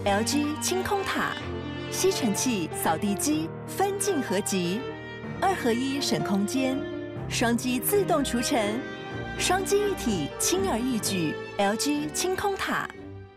LG 清空塔，吸尘器、扫地机分镜合集，2合1省空间，双击自动除尘，双击一体轻而易举。LG 清空塔。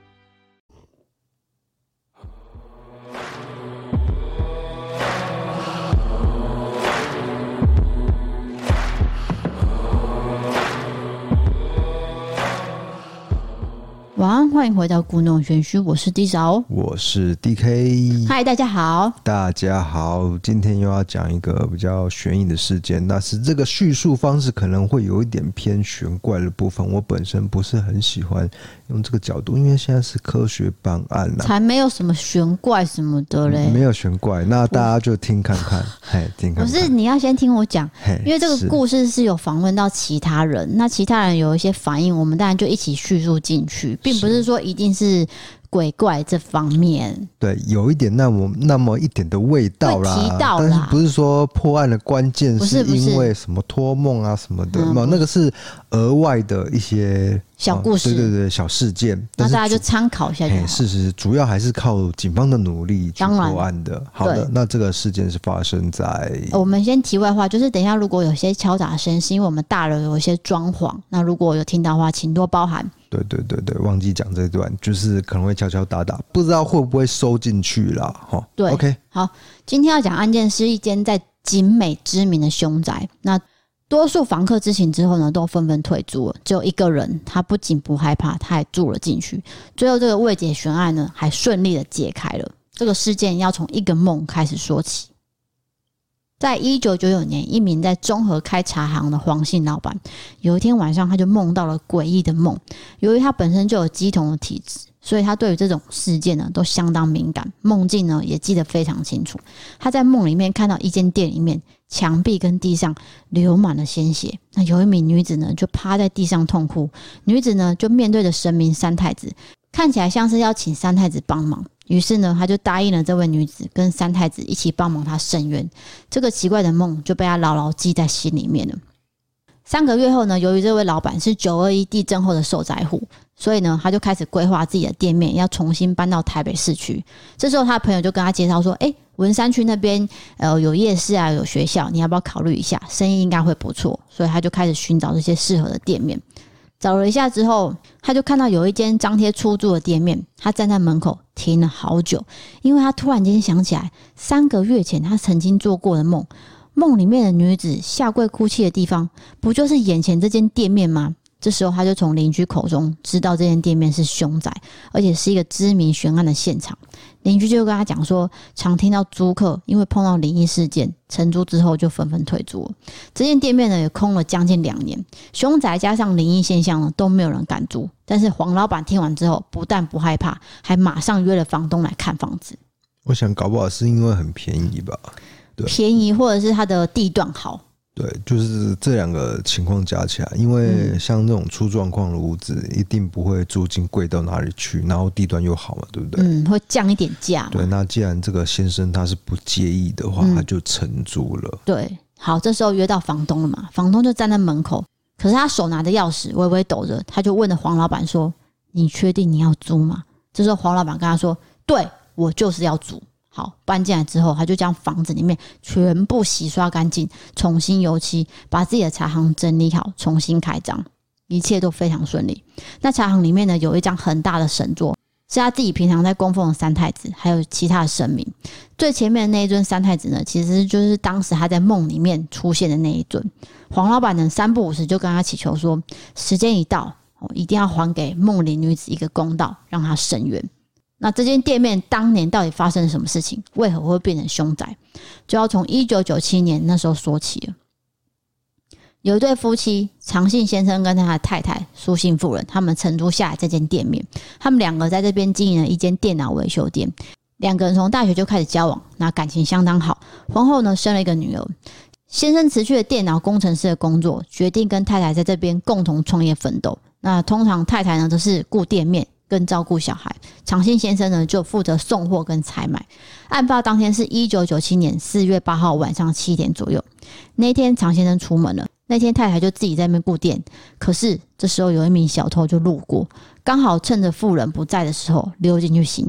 晚安，欢迎回到故弄玄虚，我是 D 嫂， 我是 DK。 嗨，大家好， 大家好，今天又要讲一个比较悬疑的事件，但是这个叙述方式可能会有一点偏玄怪的部分，我本身不是很喜欢用这个角度，因为现在是科学办案啦， 才没有什么玄怪什么的嘞， 没有玄怪，那大家就听看看，听看看。 不是，你要先听我讲，因为这个故事是有访问到其他人，那其他人有一些反应，我们当然就一起叙述进去，并不是说一定是鬼怪这方面，对， 有一点那么一点的味道啦， 会提到啦， 但是不是说破案的关键是因为什么托梦啊什么的，那个是额外的一些小故事， 对，小事件， 那大家就参考一下就好。 是，主要还是靠警方的努力去破案的。好的，那这个事件是发生在…… 我们先题外话，就是等一下如果有些敲打声，是因为我们大楼有一些装潢，那如果有听到的话，请多包涵。 对，忘记讲这一段，就是可能会敲敲打打，不知道会不会收进去啦。 对 ，OK， 好，今天要讲案件是一间在景美知名的凶宅。那多数房客知情之后呢，都纷纷退租了，只有一个人，他不仅不害怕，他还住了进去。最后这个未解悬案呢，还顺利的解开了。这个事件要从一个梦开始说起。在1999年，一名在中和开茶行的黄姓老板，有一天晚上他就梦到了诡异的梦。由于他本身就有乩童的体质，所以他对于这种事件呢都相当敏感，梦境呢也记得非常清楚。他在梦里面看到一间店里面墙壁跟地上流满了鲜血，那有一名女子呢就趴在地上痛哭，女子呢就面对着神明三太子，看起来像是要请三太子帮忙。于是呢，他就答应了这位女子跟三太子一起帮忙他伸冤。这个奇怪的梦就被他牢牢记在心里面了。3个月后呢，由于这位老板是921地震后的受灾户，所以呢，他就开始规划自己的店面要重新搬到台北市区。这时候他的朋友就跟他介绍说，文山区那边有夜市啊，有学校，你要不要考虑一下？生意应该会不错。所以他就开始寻找这些适合的店面。找了一下之后，他就看到有一间张贴出租的店面，他站在门口停了好久，因为他突然间想起来3个月前他曾经做过的梦，梦里面的女子下跪哭泣的地方，不就是眼前这间店面吗？这时候他就从邻居口中知道这间店面是凶宅，而且是一个知名悬案的现场。邻居就跟他讲说，常听到租客因为碰到灵异事件，承租之后就纷纷退租了。这间店面呢也空了将近2年，凶宅加上灵异现象呢都没有人敢租。但是黄老板听完之后，不但不害怕，还马上约了房东来看房子。 我想搞不好是因为很便宜吧，对， 便宜或者是它的地段好。 对，就是这2个情况加起来，因为像这种出状况的屋子，一定不会租金贵到哪里去，然后地段又好嘛，对不对？ 会降一点价嘛。 对，那既然这个先生他是不介意的话，他就承租了。 对，好，这时候约到房东了嘛，房东就站在门口，可是他手拿着钥匙，微微抖着，他就问了黄老板说：“你确定你要租吗？”这时候黄老板跟他说：“对，我就是要租。”好，搬进来之后，他就将房子里面全部洗刷干净，重新油漆，把自己的茶行整理好，重新开张，一切都非常顺利。那茶行里面呢，有一张很大的神桌，是他自己平常在供奉的三太子，还有其他的神明。最前面的那一尊三太子呢，其实就是当时他在梦里面出现的那一尊。黄老板呢，3不5时就跟他祈求说，时间一到，一定要还给梦里女子一个公道，让她伸冤。那这间店面当年到底发生了什么事情？为何会变成凶宅？就要从1997年那时候说起了。有一对夫妻，常姓先生跟他的太太苏姓妇人，他们承租下来这间店面，他们2个在这边经营了一间电脑维修店。2个人从大学就开始交往，那感情相当好。婚后呢，生了一个女儿。先生辞去了电脑工程师的工作，决定跟太太在这边共同创业奋斗。那通常太太呢，则是顾店面跟照顾小孩，常信先生呢就负责送货跟采买。案发当天是1997年4月8号晚上7点左右，那天常先生出门了，那天太太就自己在那边顾店。可是这时候有一名小偷就路过，刚好趁着妇人不在的时候溜进去行窃，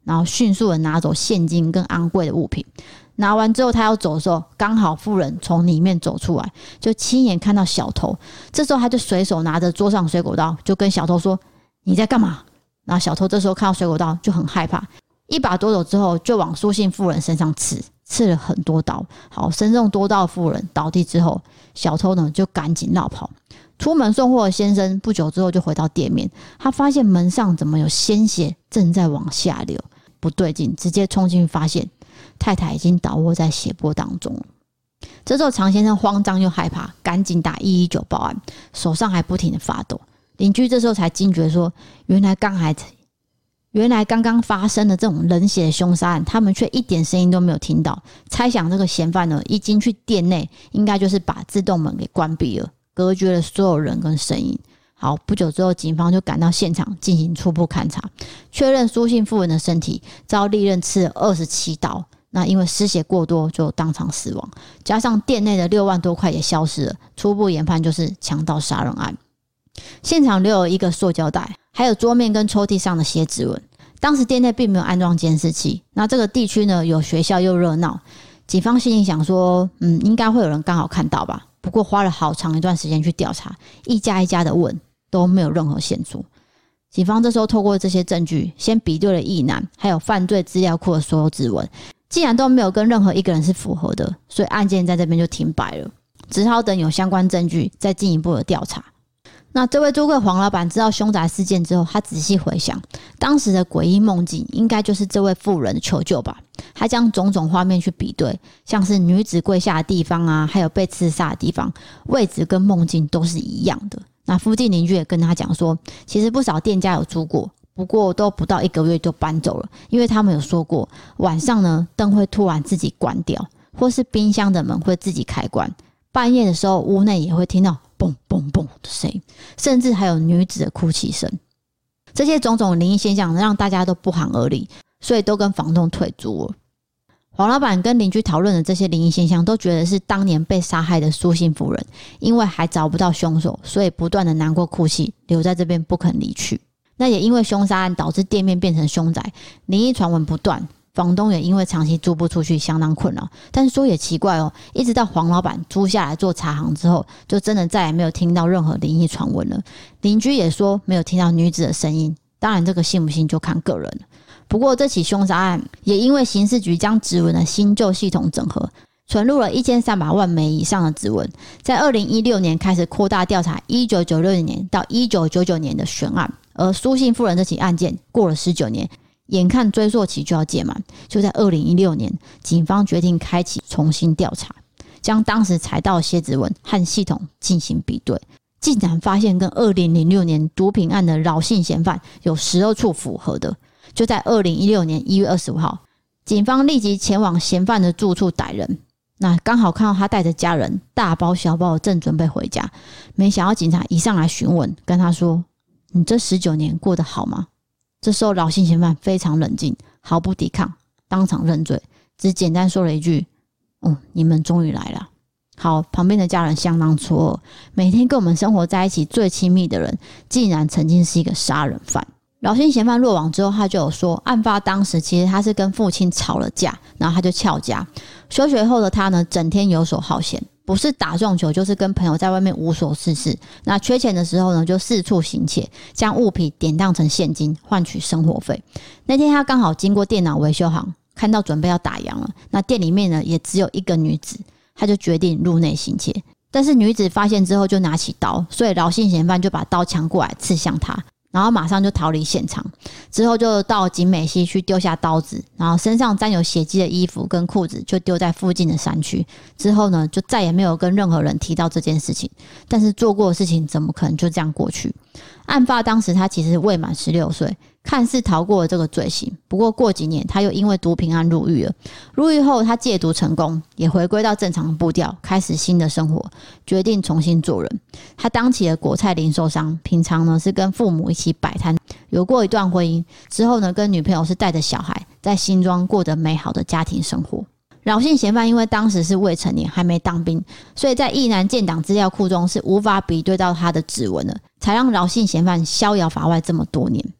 然后迅速的拿走现金跟昂贵的物品。拿完之后他要走的时候，刚好妇人从里面走出来，就亲眼看到小偷。这时候他就随手拿着桌上水果刀，就跟小偷说：你在干嘛？然后小偷这时候看到水果刀就很害怕，一把夺走之后就往苏姓妇人身上刺了很多刀。好，身中多刀的妇人倒地之后，小偷呢就赶紧绕跑。出门送货的先生不久之后就回到店面，他发现门上怎么有鲜血正在往下流，不对劲，直接冲进去发现太太已经倒卧在血泊当中了。这时候常先生慌张又害怕，赶紧打119报案，手上还不停的发抖。邻居这时候才惊觉说，原来刚刚发生的这种冷血的凶杀案，他们却一点声音都没有听到。猜想这个嫌犯呢，一进去店内，应该就是把自动门给关闭了，隔绝了所有人跟声音。好，不久之后，警方就赶到现场进行初步勘查，确认苏姓妇人的身体遭利刃刺了27刀。那因为失血过多，就当场死亡，加上店内的6万多块也消失了，初步研判就是强盗杀人案。现场留有一个塑胶袋，还有桌面跟抽屉上的血指纹。当时店内并没有安装监视器，那这个地区呢有学校又热闹，警方心里想说，应该会有人刚好看到吧。不过花了好长一段时间去调查，一家一家的问，都没有任何线索。警方这时候透过这些证据，先比对了役男还有犯罪资料库的所有指纹，既然都没有跟任何一个人是符合的，所以案件在这边就停摆了，只好等有相关证据再进一步的调查。那这位租客黄老板知道凶宅事件之后，他仔细回想当时的诡异梦境，应该就是这位妇人的求救吧。他将种种画面去比对，像是女子跪下的地方啊，还有被刺杀的地方，位置跟梦境都是一样的。那附近邻居也跟他讲说，其实不少店家有租过，不过都不到1个月就搬走了，因为他们有说过，晚上呢灯会突然自己关掉，或是冰箱的门会自己开关，半夜的时候屋内也会听到蹦蹦蹦的声音，甚至还有女子的哭泣声。这些种种灵异现象让大家都不寒而栗，所以都跟房东退租了。黄老板跟邻居讨论的这些灵异现象，都觉得是当年被杀害的苏姓妇人，因为还找不到凶手，所以不断的难过哭泣，留在这边不肯离去。那也因为凶杀案导致店面变成凶宅，灵异传闻不断，房东也因为长期租不出去相当困扰。但是说也奇怪哦，一直到黄老板租下来做茶行之后，就真的再也没有听到任何灵异传闻了。邻居也说没有听到女子的声音，当然这个信不信就看个人了。不过这起凶杀案也因为刑事局将指纹的新旧系统整合，存入了1300万枚以上的指纹，在2016年开始扩大调查1996年到1999年的悬案。而苏姓妇人这起案件过了19年，眼看追溯期就要届满，就在2016年，警方决定开启重新调查，将当时采到的血指纹和系统进行比对，竟然发现跟2006年毒品案的饶姓嫌犯有12处符合的。就在2016年1月25号，警方立即前往嫌犯的住处逮人。那刚好看到他带着家人大包小包的正准备回家，没想到警察一上来询问，跟他说：“你这19年过得好吗？”这时候饶姓嫌犯非常冷静，毫不抵抗，当场认罪，只简单说了一句：“你们终于来了。”好，旁边的家人相当错愕，每天跟我们生活在一起最亲密的人，竟然曾经是一个杀人犯。饶姓嫌犯落网之后，他就有说，案发当时其实他是跟父亲吵了架，然后他就翘家。休学后的他呢，整天游手好闲，不是打撞球就是跟朋友在外面无所事事。那缺钱的时候呢，就四处行窃，将物品典当成现金换取生活费。那天他刚好经过电脑维修行，看到准备要打烊了，那店里面呢也只有一个女子，他就决定入内行窃。但是女子发现之后就拿起刀，所以饶姓嫌犯就把刀抢过来刺向他，然后马上就逃离现场。之后就到景美溪去丢下刀子，然后身上沾有血迹的衣服跟裤子就丢在附近的山区。之后呢，就再也没有跟任何人提到这件事情。但是做过的事情怎么可能就这样过去？案发当时他其实未满16岁，看似逃过了这个罪行。不过过几年他又因为毒品案入狱了。入狱后他戒毒成功，也回归到正常的步调，开始新的生活，决定重新做人。他当起了果菜零售商，平常呢是跟父母一起摆摊，有过一段婚姻。之后呢，跟女朋友是带着小孩，在新庄过着美好的家庭生活。饶姓嫌犯因为当时是未成年，还没当兵，所以在役男建档资料库中是无法比对到他的指纹的，才让饶姓嫌犯逍遥法外这么多年。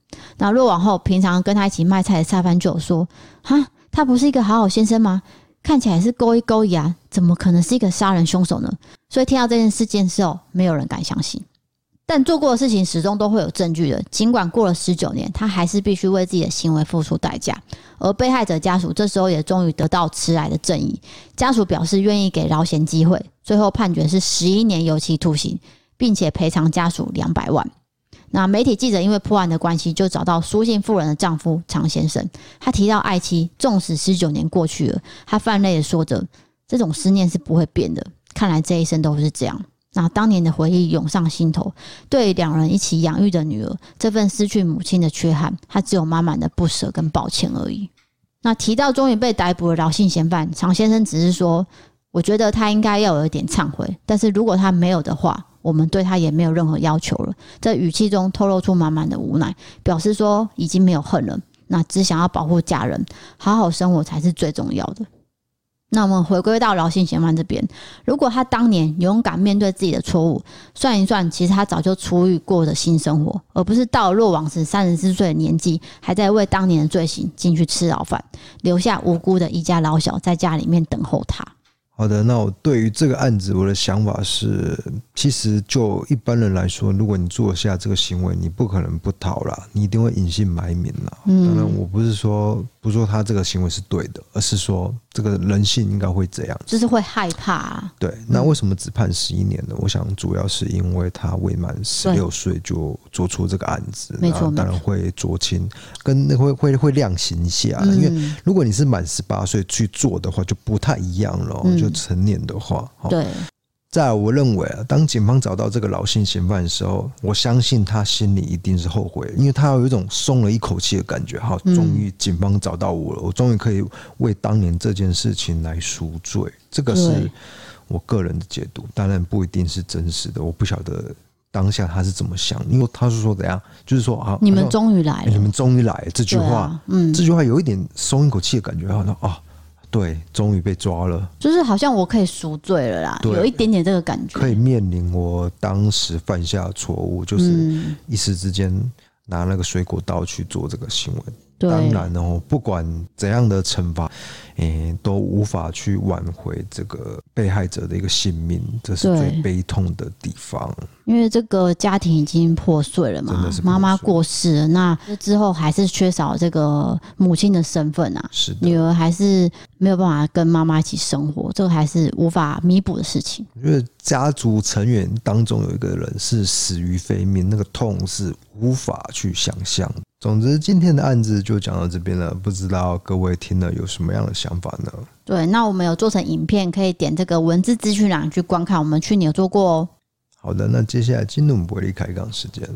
那落网后，平常跟他一起卖菜的菜贩就有说：“哈，他不是一个好好先生吗？看起来是勾一勾一啊，怎么可能是一个杀人凶手呢？”所以听到这件事件之后，没有人敢相信。但做过的事情始终都会有证据的，尽管过了19年，他还是必须为自己的行为付出代价。而被害者家属这时候也终于得到迟来的正义，家属表示愿意给饶嫌机会，最后判决是11年有期徒刑，并且赔偿家属200万。那媒体记者因为破案的关系，就找到苏姓妇人的丈夫常先生，他提到爱妻，纵使19年过去了，他泛泪的说着：“这种思念是不会变的，看来这一生都是这样。”那当年的回忆涌上心头，对两人一起养育的女儿，这份失去母亲的缺憾，他只有满满的不舍跟抱歉而已。那提到终于被逮捕的饶姓嫌犯，常先生只是说：“我觉得他应该要有一点忏悔，但是如果他没有的话，我们对他也没有任何要求了。”这语气中透露出满满的无奈，表示说已经没有恨了，那只想要保护家人，好好生活才是最重要的。那我们回归到饶姓嫌犯这边，如果他当年勇敢面对自己的错误，算一算，其实他早就出狱过着新生活，而不是到了落网时34岁的年纪，还在为当年的罪行进去吃牢饭，留下无辜的一家老小在家里面等候他。 好的，那我对于这个案子，我的想法是，其实就一般人来说，如果你做下这个行为，你不可能不逃啦，你一定会隐姓埋名啦。当然，我不是说他这个行为是对的，而是说这个人性应该会这样， 就是会害怕啊。 对，那为什么只判11年呢？我想主要是因为他未满16岁就做出这个案子， 没错， 当然会酌情，跟会量刑一下。因为如果你是满18岁去做的话，就不太一样了，就成年的话。 对。 再来，我认为啊，当警方找到这个饶姓嫌犯的时候，我相信他心里一定是后悔，因为他有一种松了一口气的感觉。好，终于警方找到我了，我终于可以为当年这件事情来赎罪。这个是我个人的解读，当然不一定是真实的，我不晓得当下他是怎么想，因为他是说怎样，就是说啊， 你们终于来了， 你们终于来了这句话，这句话有一点松一口气的感觉，好像啊。对，终于被抓了， 就是好像我可以赎罪了啦，有一点点这个感觉， 可以面临我当时犯下的错误，就是一时之间拿那个水果刀去做这个行为。当然哦，不管怎样的惩罚，都无法去挽回这个被害者的一个性命，这是最悲痛的地方。 因为这个家庭已经破碎了嘛，妈妈过世了，那之后还是缺少这个母亲的身份啊， 是的， 女儿还是没有办法跟妈妈一起生活，这个还是无法弥补的事情。 我觉得家族成员当中有一个人是死于非命，那个痛是无法去想象。总之，今天的案子就讲到这边了，不知道各位听了有什么样的想法呢？ 对，那我们有做成影片，可以点这个文字资讯栏去观看，我们去年有做过哦。 好的，那接下来进入我们伯利开杠时间了。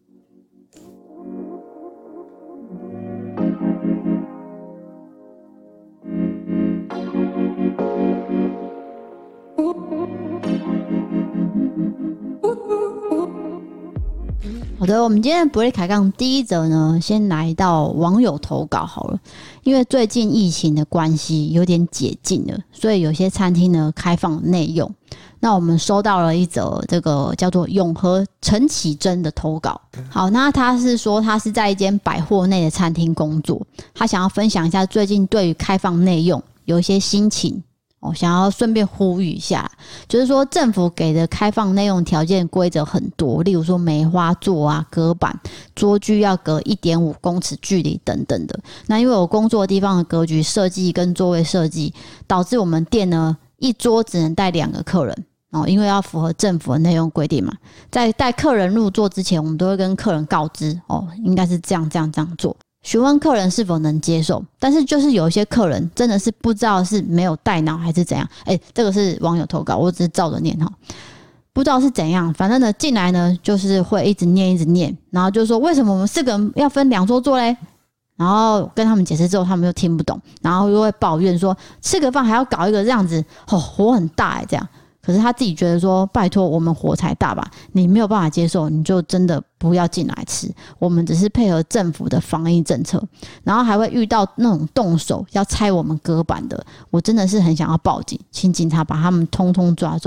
好的，我们今天的伯利开杠第一则呢，先来到网友投稿好了。因为最近疫情的关系有点解禁了，所以有些餐厅呢开放内用。那我们收到了一则这个叫做永和陈启真的投稿。好，那他是说他是在一间百货内的餐厅工作，他想要分享一下最近对于开放内用有一些心情。想要顺便呼吁一下，就是说政府给的开放内用条件规则很多，例如说梅花座啊、隔板、桌距要隔 1.5 公尺距离等等的。那因为我工作的地方的格局设计跟座位设计，导致我们店呢一桌只能带2个客人。因为要符合政府的内用规定嘛，在带客人入座之前，我们都会跟客人告知应该是这样做，询问客人是否能接受。但是就是有一些客人真的是不知道是没有带脑还是怎样，这个是网友投稿，我只是照着念不知道是怎样，反正呢进来呢就是会一直念，然后就说为什么我们4个人要分2桌坐嘞？然后跟他们解释之后，他们又听不懂，然后又会抱怨说吃个饭还要搞一个这样子，火很大这样。可是他自己觉得说，拜托我们火才大吧，你没有办法接受，你就真的不要进来吃。我们只是配合政府的防疫政策，然后还会遇到那种动手要拆我们隔板的，我真的是很想要报警，请警察把他们通通抓走。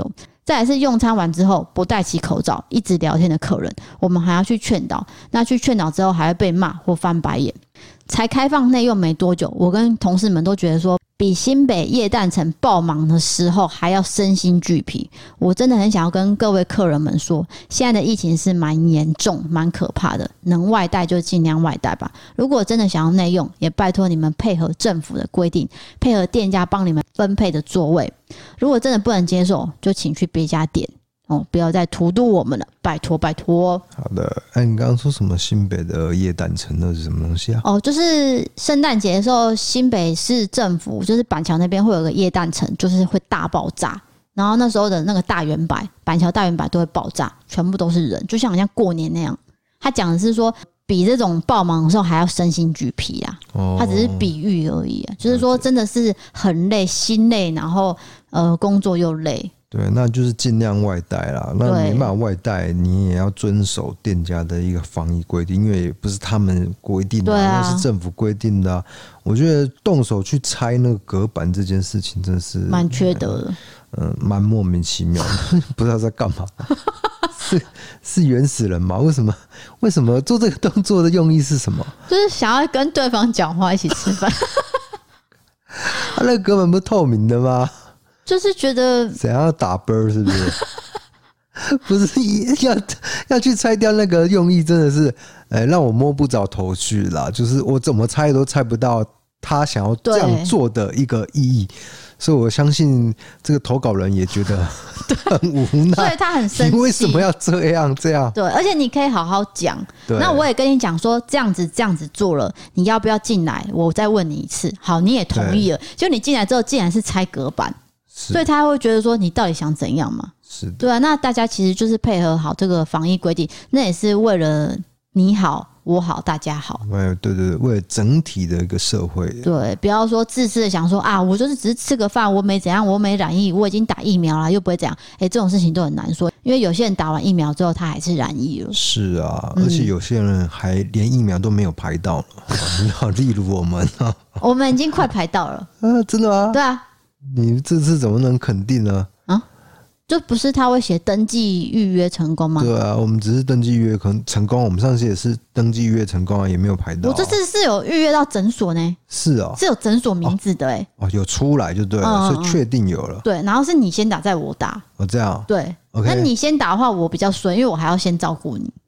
再来是用餐完之后不戴起口罩一直聊天的客人，我们还要去劝导，那去劝导之后还会被骂或翻白眼。才开放内用没多久，我跟同事们都觉得说比新北耶诞城爆忙的时候还要身心俱疲。我真的很想要跟各位客人们说，现在的疫情是蛮严重蛮可怕的，能外带就尽量外带吧。如果真的想要内用，也拜托你们配合政府的规定，配合店家帮你们分配的座位。如果真的不能接受，就请去别家店不要再荼毒我们了，拜托拜托。 好的，你刚刚说什么新北的耶诞城那是什么东西啊？ 就是圣诞节的时候，新北市政府就是板桥那边会有个耶诞城，就是会大爆炸。然后那时候的那个大圆柏，板桥大圆柏都会爆炸，全部都是人，就像好像过年那样。他讲的是说，比这种爆忙的时候还要身心俱疲啊。他只是比喻而已啊，就是说真的是很累，心累，然后工作又累。 对，那就是尽量外带啦。那没办法外带，你也要遵守店家的一个防疫规定，因为也不是他们规定的，那是政府规定的。我觉得动手去拆那个隔板这件事情，真的是蛮缺德的， 蛮莫名其妙的，不知道在干嘛。是原始人吗？为什么做这个动作的用意是什么？ 就是想要跟对方讲话，一起吃饭。 他那个隔板不是透明的吗？ 就是觉得怎样要打啵是不是？不是要去拆掉那个用意，真的是让我摸不着头绪啦。就是我怎么猜都猜不到他想要这样做的一个意义，所以我相信这个投稿人也觉得很无奈， 所以他很生气。 你为什么要这样？对， 而且你可以好好讲。那我也跟你讲说，这样子做了，你要不要进来？我再问你一次。好，你也同意了。就你进来之后，竟然是拆隔板。所以他会觉得说你到底想怎样嘛？ 是的， 对啊，那大家其实就是配合好这个防疫规定，那也是为了你好我好大家好。 对，为了整体的一个社会。 对，不要说自私的想说啊，我就是只是吃个饭，我没怎样，我没染疫，我已经打疫苗了，又不会怎样。这种事情都很难说，因为有些人打完疫苗之后他还是染疫了。 是啊，而且有些人还连疫苗都没有排到呢。例如我们我们已经快排到了。 真的吗？ 对啊。 你这次怎么能肯定呢？ 就不是他会写登记预约成功吗？ 对啊，我们只是登记预约成功，我们上次也是登记预约成功啊，也没有排到。 我这次是有预约到诊所呢。 是哦， 是有诊所名字的有出来就对了，所以确定有了。 对，然后是你先打，再我打。 这样。 对， okay. 那你先打的话，我比较顺，因为我还要先照顾你。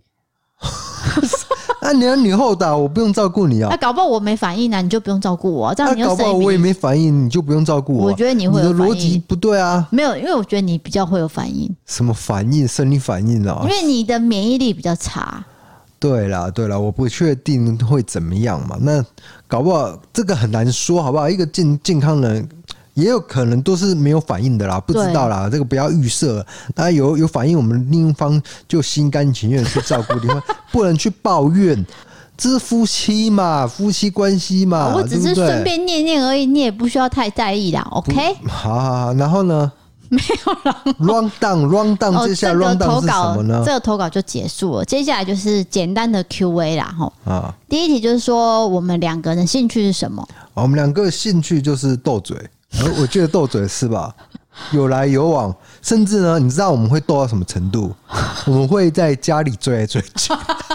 你后打，我不用照顾你啊。 那搞不好我没反应啊，你就不用照顾我啊。这样你搞不好我也没反应，你就不用照顾我。 我觉得你会有反应， 你的逻辑不对啊。 没有，因为我觉得你比较会有反应。 什么反应？生理反应啊？ 因为你的免疫力比较差。 对啦，我不确定会怎么样嘛。那搞不好这个很难说，好不好？一个健康人。也有可能都是没有反应的啦，不知道啦，这个不要预设。那有反应，我们另一方就心甘情愿去照顾另一方，不能去抱怨。这是夫妻嘛，夫妻关系嘛。 我只是顺便念念而已，你也不需要太在意啦。OK， 好，然后呢？ 没有了。 Round down， 接下来 round down 是什么呢？ 这个投稿就结束了，接下来就是简单的 Q&A 啦。第一题就是说，我们两个人的兴趣是什么？ 我们两个的兴趣就是斗嘴。我觉得斗嘴是吧？有来有往，甚至呢，你知道我们会斗到什么程度？我们会在家里追来追去，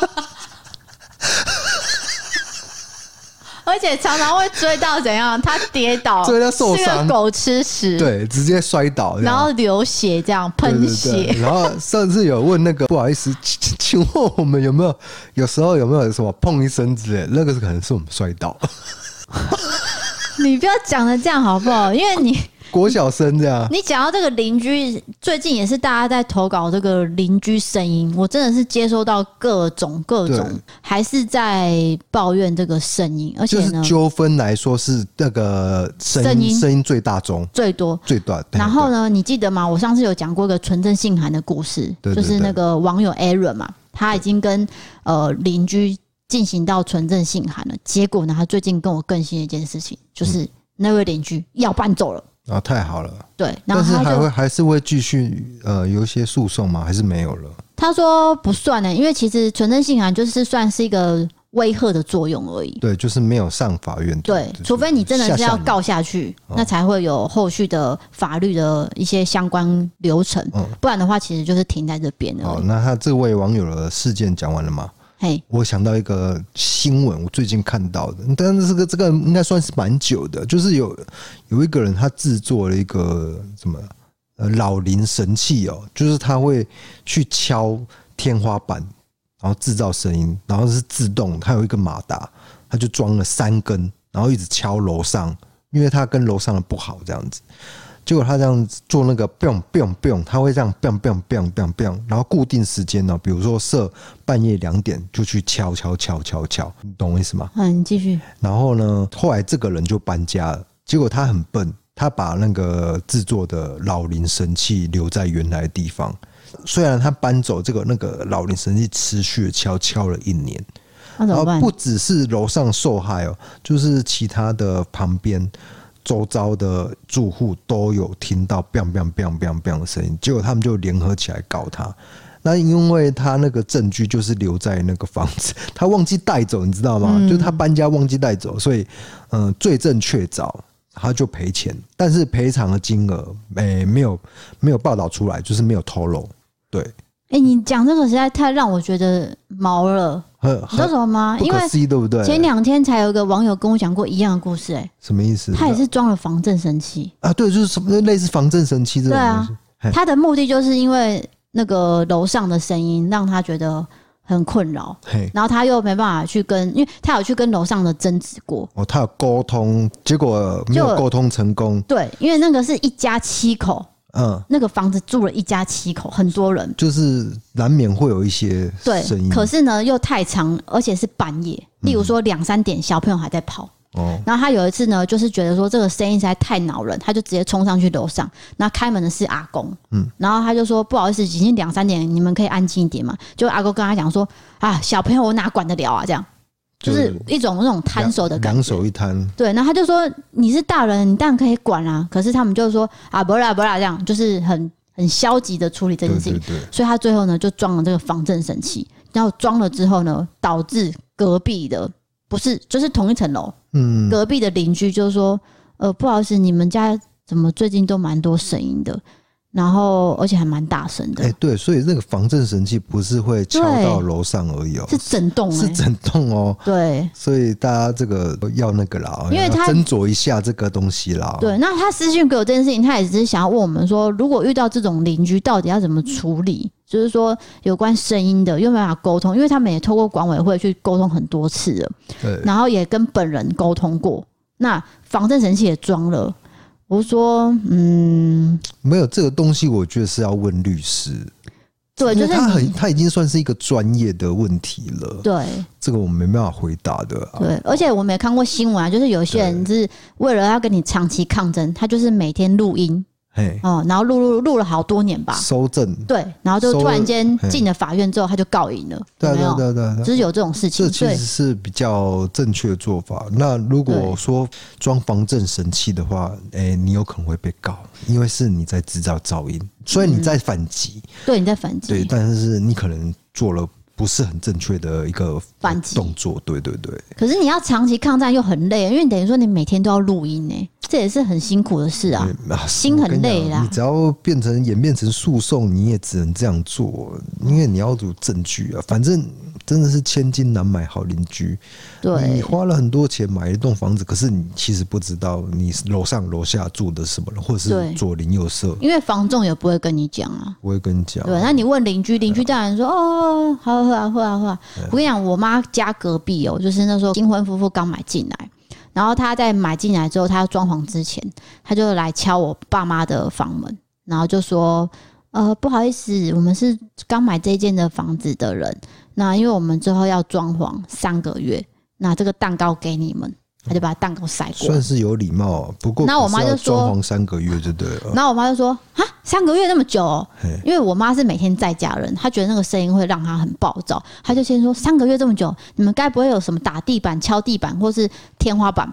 而且常常会追到怎样？他跌倒， 追到受伤， 狗吃屎， 对，直接摔倒， 然后流血，这样喷血。 对，然后上次有问那个，不好意思，请问我们有时候有没有什么碰一声之类？那个可能是我们摔倒。 你不要讲的这样好不好？因为你国小生这样。 你讲到这个邻居，最近也是大家在投稿这个邻居声音，我真的是接收到各种，还是在抱怨这个声音，而且呢， 就是纠纷来说是那个声音最大宗、最多。 然后呢，你记得吗？我上次有讲过一个纯正信函的故事，就是那个网友 Aaron 嘛，他已经跟邻居进行到纯正信函了，结果呢，他最近跟我更新一件事情，就是那位邻居要搬走了。 太好了。 对，然后但是还是会继续有一些诉讼吗？还是没有了？ 他说不算呢，因为其实纯正信函就是算是一个威吓的作用而已。 对，就是没有上法院。 对，除非你真的是要告下去，那才会有后续的法律的一些相关流程。不然的话，其实就是停在这边了。 那他这位网友的事件讲完了吗？我想到一个新闻，我最近看到的，但是这个应该算是蛮久的，就是有一个人他制作了一个什么老龄神器哦，就是他会去敲天花板，然后制造声音，然后是自动，它有一个马达，他就装了3根，然后一直敲楼上，因为他跟楼上的不好这样子。结果他这样做那个 biang biang biang， 他会这样 biang biang biang biang biang， 然后固定时间呢，比如说设半夜2点就去敲，你懂我意思吗？ 你继续。 然后呢，后来这个人就搬家了，结果他很笨，他把那个制作的老龄神器留在原来的地方。虽然他搬走，那个老龄神器持续的敲了1年， 那怎么办？ 不只是楼上受害哦，就是其他的旁边。周遭的住户都有听到 biang biang biang biang biang 的声音，结果他们就联合起来告他。那因为他那个证据就是留在那个房子，他忘记带走，你知道吗？就是他搬家忘记带走，所以罪证确凿，他就赔钱，但是赔偿的金额没有报道出来，就是没有透露。对， 你讲这个实在太让我觉得毛了。你知道什么吗？ 不可思议，对不对？ 前2天才有一个网友跟我讲过一样的故事。 什么意思？ 他也是装了防震神器啊，对，就是什么类似防震神器这种东西。 对啊，他的目的就是因为那个楼上的声音让他觉得很困扰，然后他又没办法去因为他有去跟楼上的争执过。他有沟通，结果没有沟通成功。 对，因为那个是一家7口。那个房子住了一家7口，很多人， 就是难免会有一些声音。 可是呢，又太长，而且是半夜，例如说2、3点，小朋友还在跑。然后他有一次呢，就是觉得说这个声音实在太恼人，他就直接冲上去楼上，然后开门的是阿公。然后他就说不好意思，已经2、3点，你们可以安静一点嘛。就阿公跟他讲说啊，小朋友我哪管得了啊，这样。就是一种那种摊手的感觉，2 手一摊。 对，然后他就说你是大人，你当然可以管啊。可是他们就说啊，不啦，这样就是很消极的处理这件事情。对，所以他最后呢就装了这个防震神器，然后装了之后呢，导致隔壁的不是就是同一层楼，隔壁的邻居就说不好意思，你们家怎么最近都蛮多声音的。然后，而且还蛮大声的。 对，所以那个防震神器不是会敲到楼上而已哦， 是震动， 是震动哦。 对， 所以大家这个要那个啦， 因为他斟酌一下这个东西啦。 对，那他私讯给我这件事情，他也只是想要问我们说，如果遇到这种邻居，到底要怎么处理？就是说有关声音的，又没办法沟通，因为他们也透过管委会去沟通很多次了，对，然后也跟本人沟通过，那防震神器也装了。我说， 没有这个东西，我觉得是要问律师。 对，就是他已经算是一个专业的问题了。对，这个我们没办法回答的。 对，而且我们也看过新闻啊，就是有些人是为了要跟你长期抗争，他就是每天录音。然后录了好多年吧， 收证。 对，然后就突然间进了法院之后，他就告赢了。对，就是有这种事情。 这其实是比较正确的做法。那如果说装防震神器的话，你有可能会被告，因为是你在制造噪音，所以你在反击。 对，你在反击。 对，但是你可能做了不是很正确的一个反击动作。对。 可是你要长期抗战又很累，因为等于说你每天都要录音呢。这也是很辛苦的事啊，心很累啦。 你只要演变成诉讼，你也只能这样做，因为你要有证据啊。反正真的是千金难买好邻居。对，你花了很多钱买一栋房子，可是你其实不知道你楼上楼下住的是什么人，或者是左邻右舍。 因为房仲也不会跟你讲啊， 不会跟你讲。 对，那你问邻居，邻居当然说哦，好啊。我跟你讲，我妈家隔壁哦，就是那时候新婚夫妇刚买进来。然后他在买进来之后，他要装潢之前，他就来敲我爸妈的房门，然后就说：“不好意思，我们是刚买这间的房子的人，那因为我们之后要装潢3个月，那这个蛋糕给你们。”他就把蛋糕塞过， 算是有礼貌。不过， 那我妈就说装潢3个月就对了。 然后我妈就说：“啊，3个月那么久哦？”因为我妈是每天在家人，她觉得那个声音会让她很暴躁，她就先说：“3个月这么久，你们该不会有什么打地板、敲地板或是天花板吧？”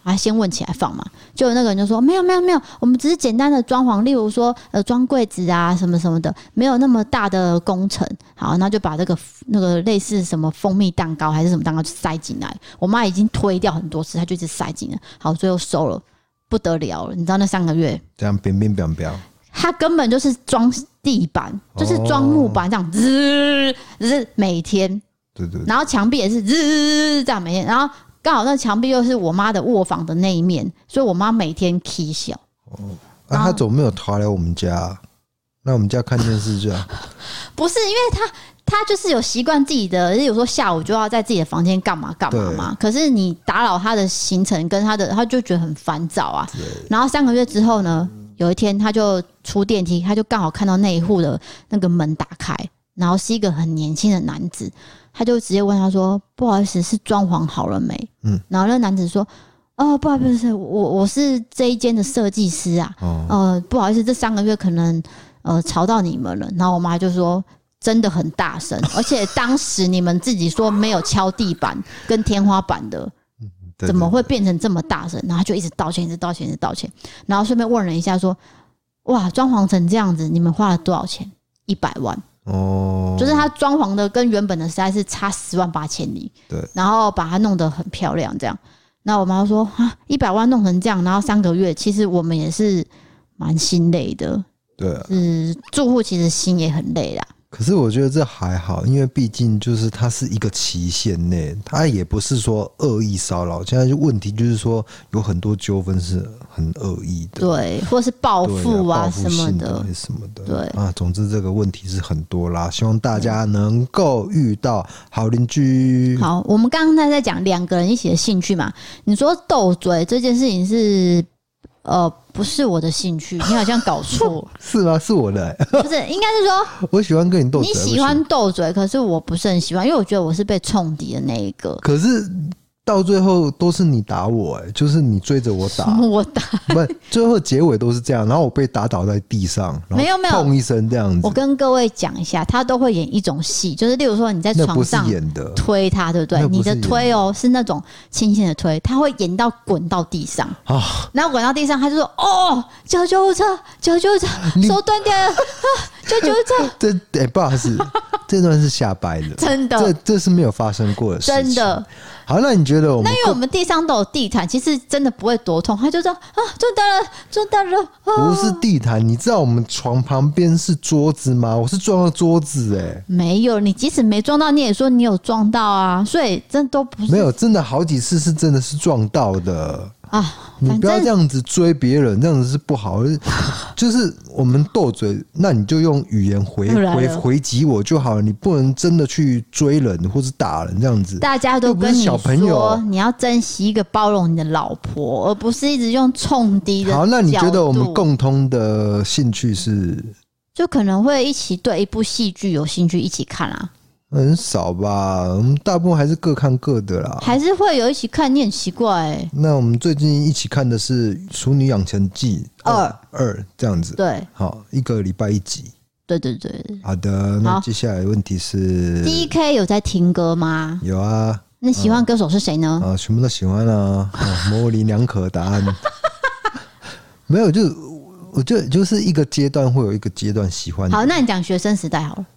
他先问起来放嘛，就那个人就说没有，我们只是简单的装潢，例如说装柜子啊什么什么的，没有那么大的工程。好，那就把那个类似什么蜂蜜蛋糕还是什么蛋糕就塞进来。我妈已经推掉很多次，她就一直塞进来。好，最后收了，不得了了，你知道那3个月这样边边表表， 他根本就是装地板，就是装木板这样，只是每天， 对， 然后墙壁也是这样每天，然后刚好那墙壁又是我妈的卧房的那一面，所以我妈每天起笑。 他怎么没有逃来我们家？那我们家看电视这样？ 不是因为他就是有习惯自己的，例如说下午就要在自己的房间干嘛嘛。可是你打扰他的行程跟他就觉得很烦躁啊。然后3个月之后呢，有一天他就出电梯，他就刚好看到那一户的那个门打开，然后是一个很年轻的男子，他就直接问他说：“不好意思，是装潢好了没？”然后那男子说：“不好意思，我是这一间的设计师啊。不好意思，这3个月可能吵到你们了。”然后我妈就说：“真的很大声，而且当时你们自己说没有敲地板跟天花板的，怎么会变成这么大声？”然后他就一直道歉，然后顺便问了一下说：“哇，装潢成这样子，你们花了多少钱？100万。”就是他装潢的跟原本的实在是差10万8千里。对，然后把它弄得很漂亮，这样。那我妈说100万弄成这样，然后3个月，其实我们也是蛮心累的。对啊，住户其实心也很累啦。 可是我觉得这还好，因为毕竟就是它是一个期限内，它也不是说恶意骚扰。现在就问题就是说有很多纠纷是很恶意的， 对，或是报复啊什么的， 对啊。总之这个问题是很多啦，希望大家能够遇到好邻居。 好，我们刚刚在讲2个人一起的兴趣嘛，你说斗嘴这件事情是。不是我的兴趣，你好像搞错。 是吗？是我的、 不是，应该是说我喜欢跟你斗嘴。 你喜欢斗嘴，可是我不是很喜欢，因为我觉得我是被冲敌的那一个。 可是到最后都是你打我，就是你追着我打， 我打， 不，最后结尾都是这样，然后我被打倒在地上， 没有砰一声这样子。 我跟各位讲一下，他都会演一种戏，就是例如说你在床上推他，对不对？你的推是那种轻轻的推，他会演到滚到地上啊，然后滚到地上，他就说：“叫救护车，叫救护车，手断掉了，叫救护车。” 不好意思，这段是瞎掰的， 真的， 这是没有发生过的事情， 真的。 好，那你觉得那因为我们地上都有地毯，其实真的不会多痛。他就说撞到了， 不是地毯。你知道我们床旁边是桌子吗？我是撞到桌子没有，你即使没撞到，你也说你有撞到啊，所以真都不是。 没有，真的好几次是真的是撞到的。你不要这样子追别人，这样子是不好。就是我们斗嘴，那你就用语言回击我就好了，你不能真的去追人或是打人这样子。 大家都跟你说，你要珍惜一个包容你的老婆，而不是一直用冲敌的角度。 好，那你觉得我们共通的兴趣是？ 就可能会一起对一部戏剧有兴趣，一起看啊。 很少吧，我们大部分还是各看各的啦。 还是会有一起看，你很奇怪那我们最近一起看的是《熟女养成记2》这样子。 对， 好，1个礼拜1集。 对。 好的，那接下来问题是 DK 有在听歌吗？ 有啊。 那喜欢歌手是谁呢？ 全部都喜欢啊，模棱两可答案。没有，就是我觉得就是一个阶段会有一个阶段喜欢。 好，那你讲学生时代好了。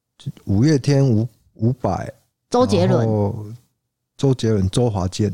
5月天、伍佰、 周杰伦、 周华健。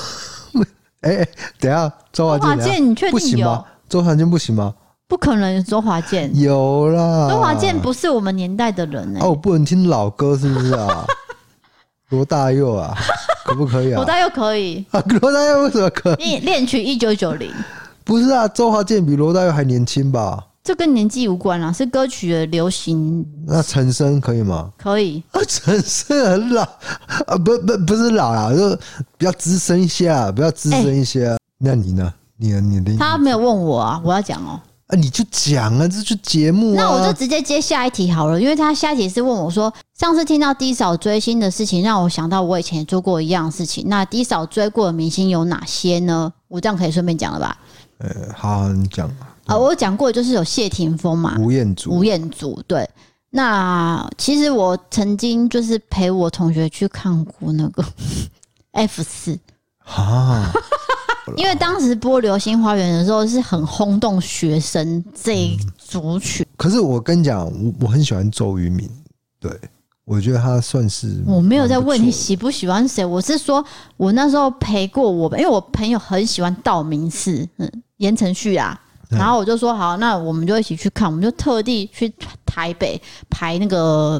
等一下，周华健， 你确定有？ 周华健不行吗？ 不可能，周华健有啦。 周华健不是我们年代的人我不能听老歌是不是啊？罗大佑啊，可不可以啊？ 罗大佑可以啊，罗大佑为什么可以？ 恋曲1990。 不是啊，周华健比罗大佑还年轻吧？ 这跟年纪无关啦，是歌曲的流行。 那陈升可以吗？ 可以。 陈升很老不是老啦，就比较资深一些，比较资深一些。那你呢？你的他没有问我啊，我要讲你就讲啊，这就节目那我就直接接下一题好了，因为他下一题是问我说，上次听到低嫂追星的事情，让我想到我以前也做过一样的事情。那低嫂追过的明星有哪些呢？我这样可以顺便讲了吧？ 好，你讲。 我有讲过，就是有谢霆锋嘛，吴彦祖对。那其实我曾经就是陪我同学去看过那个 F4 啦。 因为当时播《流星花园》的时候是很轰动学生这一族群。 可是我跟你讲，我很喜欢周渝民，对我觉得他算是我没有在问你喜不喜欢谁，我是说我那时候陪过因为我朋友很喜欢道明寺，言承旭啊。然后我就说好，那我们就一起去看，我们就特地去台北排那个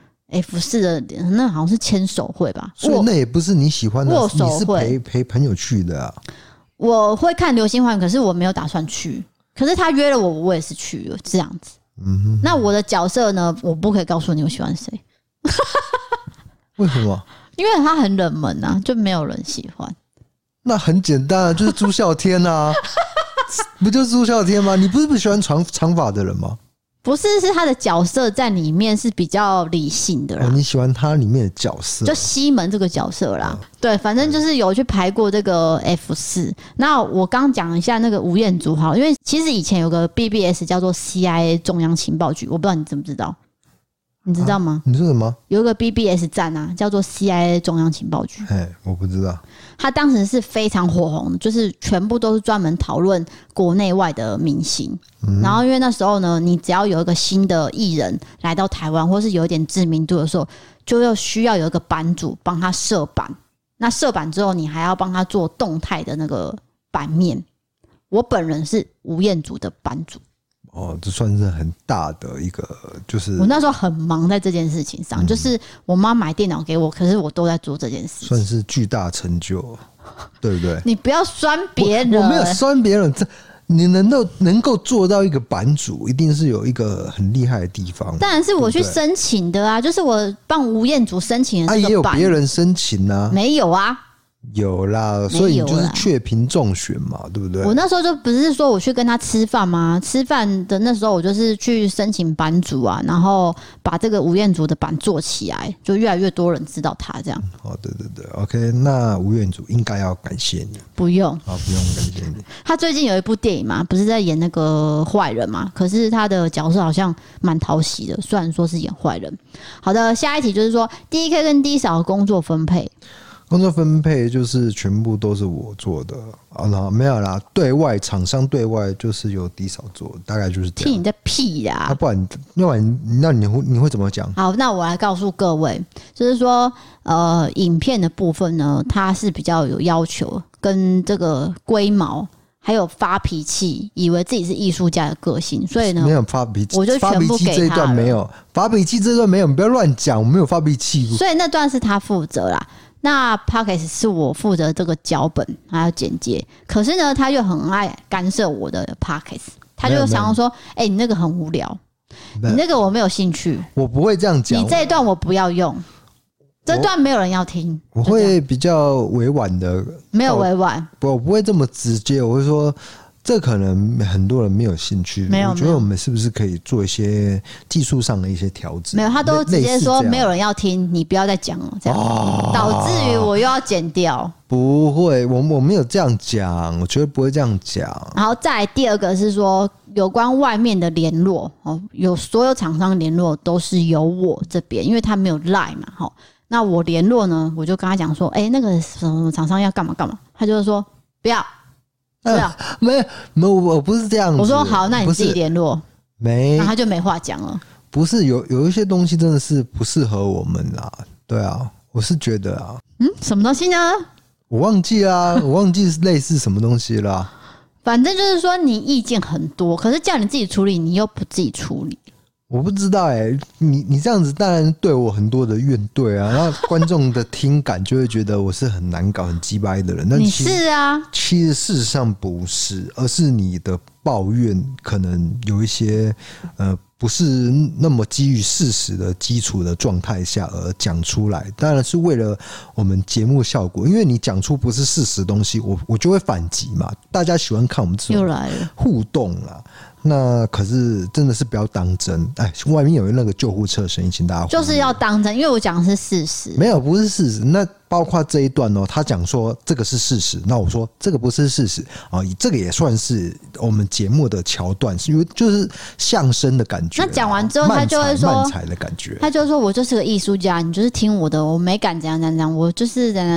F4的，那好像是签手会吧。 所以那也不是你喜欢的， 握手会你是陪朋友去的啊。 我会看流星花园，可是我没有打算去。可是他约了我，我也是去了这样子。那我的角色呢？我不可以告诉你我喜欢谁。 为什么？ 因为他很冷门啊，就没有人喜欢。 那很简单啊，就是朱孝天啊。不就是朱孝天吗？你不是不喜欢长发的人吗？ 不是，是他的角色在里面是比较理性的啦。 你喜欢他里面的角色， 就西门这个角色啦。对，反正就是有去排过这个 F4。那我刚讲一下那个吴彦祖好，因为其实以前有个 BBS 叫做 CIA 中央情报局，我不知道你知不知道？你知道吗？ 你说什么？ 有一个 BBS 站啊，叫做 CIA 中央情报局。 我不知道。 他当时是非常火红的，就是全部都是专门讨论国内外的明星。然后因为那时候呢，你只要有一个新的艺人来到台湾，或是有一点知名度的时候，就要需要有一个版主帮他设版。那设版之后，你还要帮他做动态的那个版面。我本人是吴彦祖的版主。 这算是很大的一个，就是我那时候很忙在这件事情上，就是我妈买电脑给我，可是我都在做这件事情， 算是巨大成就，对不对？ 你不要酸别人， 我没有酸别人，你能够做到一个版主，一定是有一个很厉害的地方。 当然是我去申请的啊，就是我帮吴彦祖申请的这个版。 也有别人申请啊？ 没有啊。 有啦，所以你就是确凭中选嘛，对不对？ 我那时候就不是说我去跟他吃饭吗？吃饭的那时候我就是去申请版主啊，然后把这个吴彦祖的版做起来，就越来越多人知道他这样。 对 ，OK， 那吴彦祖应该要感谢你。 不用， 不用感谢你。 他最近有一部电影嘛，不是在演那个坏人嘛？可是他的角色好像蛮讨喜的，虽然说是演坏人。好的，下一题就是说 DK 跟 D 嫂的工作分配。 工作分配就是全部都是我做的没有啦，对外厂商对外就是由D嫂做，大概就是这样。 听你在屁呀！ 不然那你会怎么讲？ 好，那我来告诉各位，就是说影片的部分呢，它是比较有要求，跟这个龟毛，还有发脾气，以为自己是艺术家的个性，所以呢， 没有发脾气， 我就全部给他了。 这一段没有发脾气，这段没有，你不要乱讲，我没有发脾气。 所以那段是他负责啦。那 Podcast 是我负责这个脚本还有剪接，可是呢，他又很爱干涉我的 Podcast， 他就常常说：“你那个很无聊，你那个我没有兴趣。” 我不会这样讲， 你这一段我不要用，这段没有人要听。 我会比较委婉的， 没有委婉， 我不会这么直接，我会说。这可能很多人没有兴趣，我觉得我们是不是可以做一些技术上的一些调整？ 没有，他都直接说没有人要听，你不要再讲了，这样导致于我又要剪掉。 不会，我没有这样讲，我绝对不会这样讲。 然后再来第二个是说有关外面的联络有所有厂商联络都是由我这边，因为他没有 LINE 嘛那我联络呢，我就跟他讲说，那个什么厂商要干嘛干嘛，他就说不要。 没有，我不是这样子。 我说好，那你自己联络。 没， 那他就没话讲了。 不是有一些东西真的是不适合我们啦。对啊，我是觉得啊。 什么东西呢？ 我忘记啦，我忘记是类似什么东西啦。 反正就是说你意见很多，可是叫你自己处理，你又不自己处理。 我不知道你这样子当然对我很多的怨怼啊，然后观众的听感就会觉得我是很难搞、很鸡掰的人。但你是啊， 其实事实上不是，而是你的抱怨可能有一些不是那么基于事实的基础的状态下而讲出来，当然是为了我们节目效果。因为你讲出不是事实的东西，我就会反击嘛。大家喜欢看我们这种互动啦。那可是真的是不要当真，外面有那个救护车的声音，请大家就是要当真，因为我讲的是事实， 没有不是事实。那包括这一段他讲说这个是事实，那我说这个不是事实这个也算是我们节目的桥段，因为就是相声的感觉。 那讲完之后，他就会说漫才的感觉， 他就说我就是个艺术家，你就是听我的，我没敢怎样怎样，我就是怎样怎样。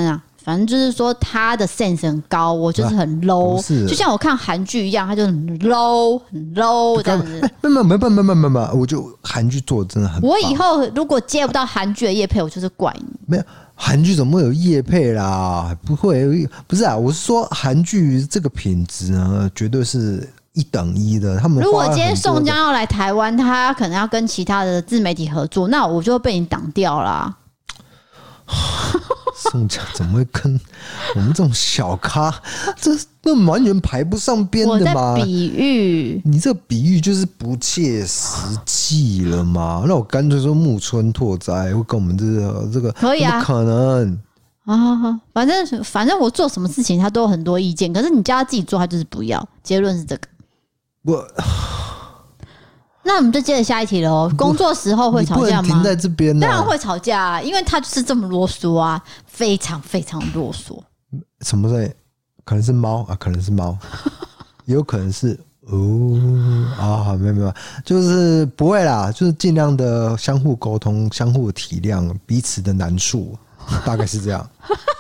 反正就是说他的 sense 很高，我就是很 low，、就像我看韩剧一样，他就很 low 很 low 这样子。 没，我就韩剧做的真的很棒。 我以后如果接不到韩剧的业配，我就是怪你。 没有韩剧怎么会有业配啦？不会，不是啊，我是说韩剧这个品质呢，绝对是一等一的。他们如果今天宋江要来台湾，他可能要跟其他的自媒体合作，那我就会被你挡掉啦。 宋江怎么会跟我们这种小咖，这完全排不上边的嘛？ 我在比喻， 你这个比喻就是不切实际了嘛？那我干脆说木村拓哉会跟我们这个可以啊， 不可能啊，反正我做什么事情他都有很多意见，可是你叫他自己做，他就是不要。结论是这个。那我们就接着下一题喽。工作时候会吵架吗？ 你不能停在这边啊， 当然会吵架啊，因为他就是这么啰嗦啊，非常非常啰嗦。 什么在？可能是猫啊，可能是猫，也有可能是没有，就是不会啦，就是尽量的相互沟通、相互体谅彼此的难处，大概是这样。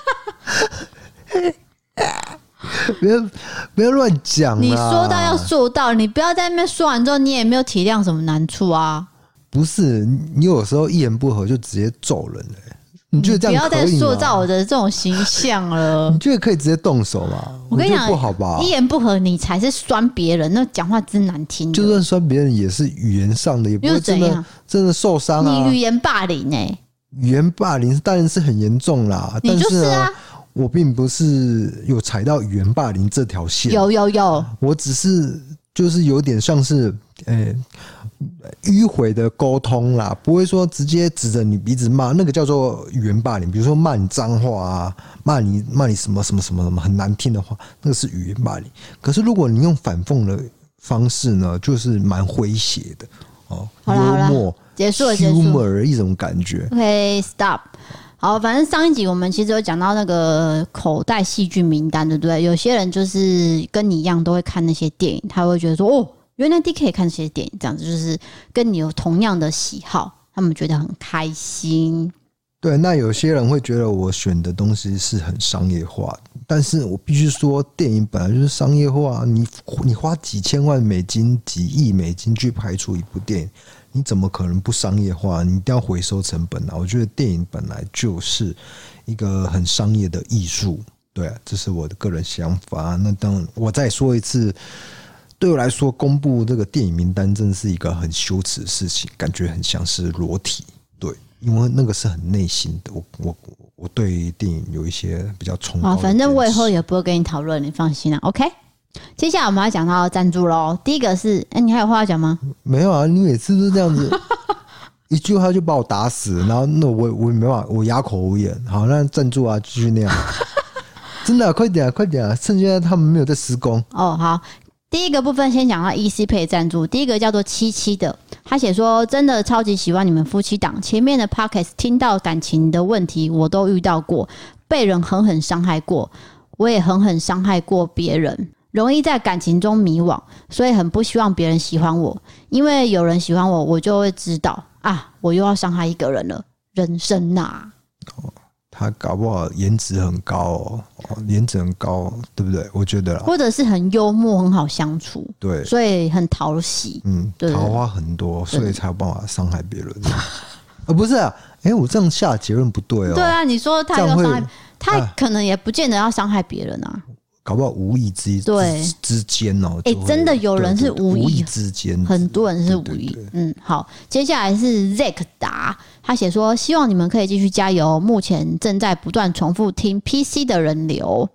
不要乱讲， 你说到要做到，你不要在那边说完之后，你也没有体谅什么难处啊。 不是，你有时候一言不合就直接揍人了，你觉得这样可以吗？ 不要再塑造我的这种形象了。 你觉得可以直接动手吗？ 我跟你讲， 不好吧？ 一言不合你才是酸别人，那讲话真难听的。 就算酸别人也是语言上的，也不会真的受伤啊。 你语言霸凌语言霸凌当然是很严重啦， 你就是啊。 但是我并不是有踩到语言霸凌这条线， 有， 我只是就是有点像是迂回的沟通啦，不会说直接指着你鼻子骂，那个叫做语言霸凌。比如说骂你脏话啊，骂你什么很难听的话，那个是语言霸凌。可是如果你用反讽的方式呢，就是蛮诙谐的哦，幽默， 结束了 ，humor 一种感觉。 OK stop。好，反正上一集我们其实有讲到那个口袋戏剧名单，对不对？有些人就是跟你一样都会看那些电影，他会觉得说，哦，原来 D 可以看这些电影，这样子就是跟你有同样的喜好，他们觉得很开心。 对，那有些人会觉得我选的东西是很商业化，但是我必须说，电影本来就是商业化，你花几千万美金、几亿美金去拍出一部电影，你怎么可能不商业化？你一定要回收成本啊！我觉得电影本来就是一个很商业的艺术，对啊，这是我的个人想法。那当然，我再说一次，对我来说，公布这个电影名单真是一个很羞耻的事情，感觉很像是裸体，对。因为那个是很内心的，我对电影有一些比较崇高的。 反正我以后也不会跟你讨论，你放心啦。OK， 接下来我们要讲到赞助喽。第一个是，你还有话要讲吗？ 没有啊，你每次都是这样子，一句话就把我打死，然后那我没办法，我哑口无言。好，那赞助啊，继续那样。真的啊，快点啊，快点啊，趁现在他们没有在施工。 哦，好。第一个部分先讲到 EC Pay 赞助，第一个叫做七七的，他写说真的超级喜欢你们夫妻档，前面的 Podcast 听到感情的问题我都遇到过，被人狠狠伤害过，我也狠狠伤害过别人，容易在感情中迷惘，所以很不希望别人喜欢我，因为有人喜欢我，我就会知道啊，我又要伤害一个人了，人生啊。 他搞不好颜值很高颜值很高，对不对？我觉得啦， 或者是很幽默，很好相处， 对， 所以很讨喜， 对，桃花很多，所以才有办法伤害别人。不是啊，我这样下结论不对哦。 对啊，你说他要伤害，他可能也不见得要伤害别人啊。 搞不好无意之间哦， 真的有人是无意之间， 很多人是无意。好，接下来是 Zack 达，他写说希望你们可以继续加油，目前正在不断重复听 PC 的人流。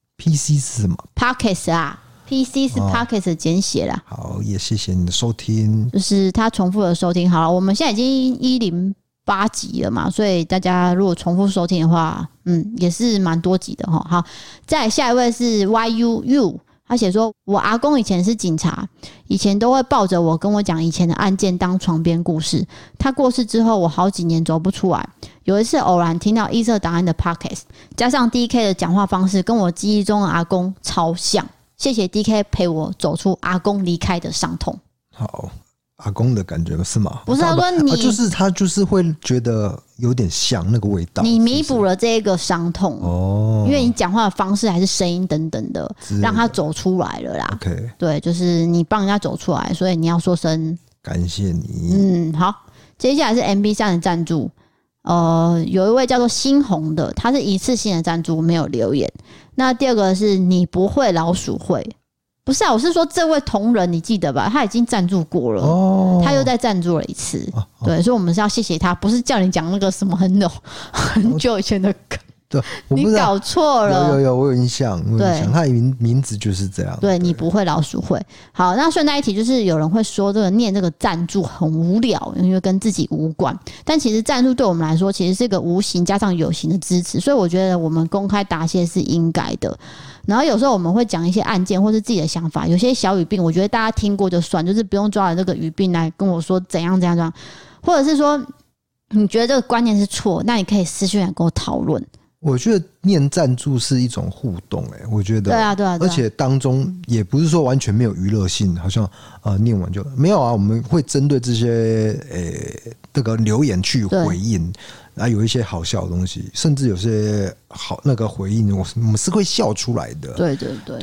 PC 是什么 ？Podcast 啊 ，PC 是 Podcast 的简写啦。 好，也谢谢你的收听， 就是他重复的收听。好了，我们现在已经108集了嘛，所以大家如果重复收听的话，也是蛮多集的齁。好，再来下一位是 YUU， 他写说我阿公以前是警察，以前都会抱着我跟我讲以前的案件当床边故事，他过世之后我好几年走不出来，有一次偶然听到异色档案的 Podcast， 加上 DK 的讲话方式跟我记忆中的阿公超像，谢谢 DK 陪我走出阿公离开的伤痛。 好， 阿公的感觉是吗？ 不是，他说你、 他就是会觉得有点像那个味道， 你弥补了这个伤痛哦，因为你讲话的方式还是声音等等的，让他走出来了啦。 OK， 对，就是你帮人家走出来，所以你要说声感谢你。 好，接下来是 MB3 的赞助。有一位叫做新红的，他是一次性的赞助，没有留言。那第二个是你不会老鼠会，不是啊，我是说这位同仁，你记得吧？他已经赞助过了，他又再赞助了一次，对，所以我们是要谢谢他，不是叫你讲那个什么很久以前的梗。 对， 你搞错了。 有，我有印象，他的名字就是这样。 对，你不会老鼠会。好，那顺带一提，就是有人会说这个念这个赞助很无聊，因为跟自己无关。但其实赞助对我们来说，其实是一个无形加上有形的支持，所以我觉得我们公开答谢是应该的。然后有时候我们会讲一些案件或是自己的想法，有些小语病，我觉得大家听过就算，就是不用抓着这个语病来跟我说怎样怎样怎样，或者是说你觉得这个观念是错，那你可以私讯来跟我讨论。 我觉得念赞助是一种互动，我觉得对啊， 而且当中也不是说完全没有娱乐性，好像念完就没有啊。我们会针对这些这个留言去回应，啊，有一些好笑的东西，甚至有些好那个回应，我们是会笑出来的。对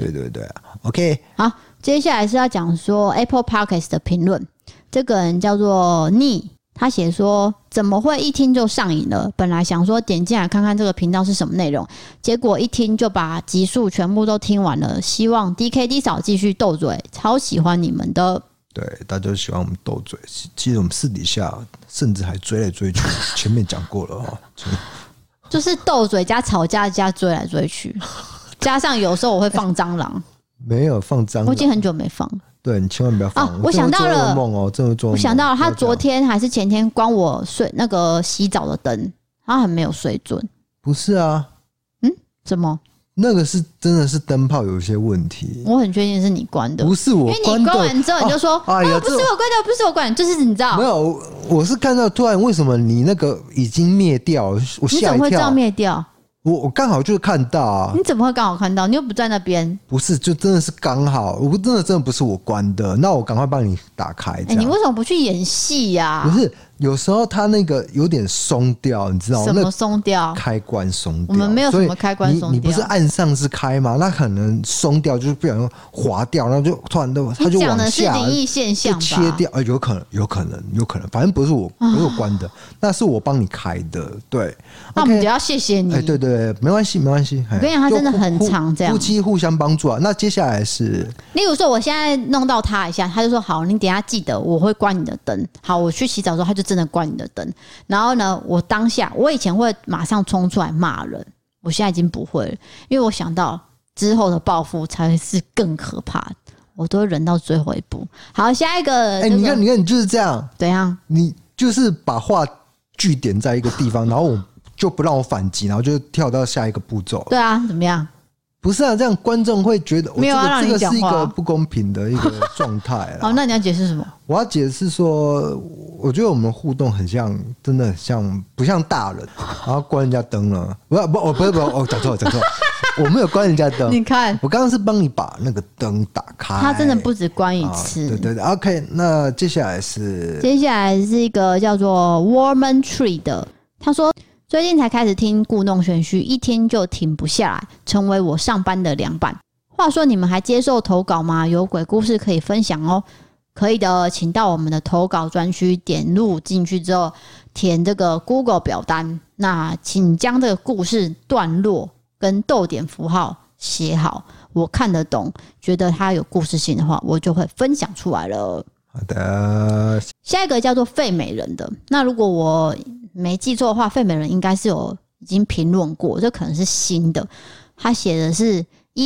，OK。好， 接下来是要讲说 Apple Podcast 的评论，这个人叫做逆。他写说怎么会一听就上瘾了，本来想说点进来看看这个频道是什么内容，结果一听就把集数全部都听完了，希望 DKD 嫂继续斗嘴，超喜欢你们的。 对，大家都喜欢我们斗嘴，其实我们私底下甚至还追来追去，前面讲过了就是斗嘴加吵架加追来追去，加上有时候我会放蟑螂， 没有放蟑螂， 我已经很久没放。 对，你千万不要放。 我想到了， 我想到了，他昨天还是前天关我睡那个洗澡的灯，他很没有水准。 不是啊， 怎么？ 那个是真的是灯泡有一些问题。 我很确定是你关的， 不是我关的。 因为你关完之后你就说，不是我关的，不是我关的，就是你知道。 没有，我是看到突然为什么你那个已经灭掉，我吓一跳。 你怎么会这样灭掉？ 我刚好就是看到啊！ 你怎么会刚好看到？你又不在那边。 不是，就真的是刚好，我真的不是我关的，那我赶快帮你打开。 你为什么不去演戏呀？ 不是，有时候它那个有点松掉，你知道吗？ 什么松掉？ 开关松掉。 我们没有什么开关松掉。 你不是按上是开吗？那可能松掉，就是不小心滑掉，然后就突然它就往下。 讲的是灵异现象吧？ 切掉，有可能，反正不是我关的，那是我帮你开的。对， 那我们就要谢谢你。 对，没关系。我跟你讲，他真的很常这样， 夫妻互相帮助啊。那接下来是， 例如说，我现在弄到他一下，他就说好，你等一下记得我会关你的灯。好，我去洗澡的时候，他就真的关你的灯。然后呢，我当下我以前会马上冲出来骂人，我现在已经不会了，因为我想到之后的报复才是更可怕的，我都会忍到最后一步。好，下一个， 你看，你就是这样， 怎样？ 你就是把话据点在一个地方，然后我就不让我反击，然后就跳到下一个步骤。 对啊，怎么样？ 不是啊，这样观众会觉得没有要让你讲话， 这个是一个不公平的一个状态啦。 好，那你要解释什么？ 我要解释说，我觉得我们互动很像，真的很像，不像大人，然后关人家灯了。不，我讲错了，我没有关人家灯。 你看， 我刚刚是帮你把那个灯打开。 他真的不止关一次。 对 ，OK。那接下来是一个叫做 Warman Tree 的，他说。最近才开始听故弄玄虚，一听就停不下来，成为我上班的凉拌。话说你们还接受投稿吗？有鬼故事可以分享哦。可以的，请到我们的投稿专区，点入进去之后填这个 Google 表单，那请将这个故事段落跟逗点符号写好，我看得懂，觉得它有故事性的话，我就会分享出来了。 好的， 下一个叫做费美人的，那如果我没记错的话，费美人应该是已经评论过，这可能是新的。他写的是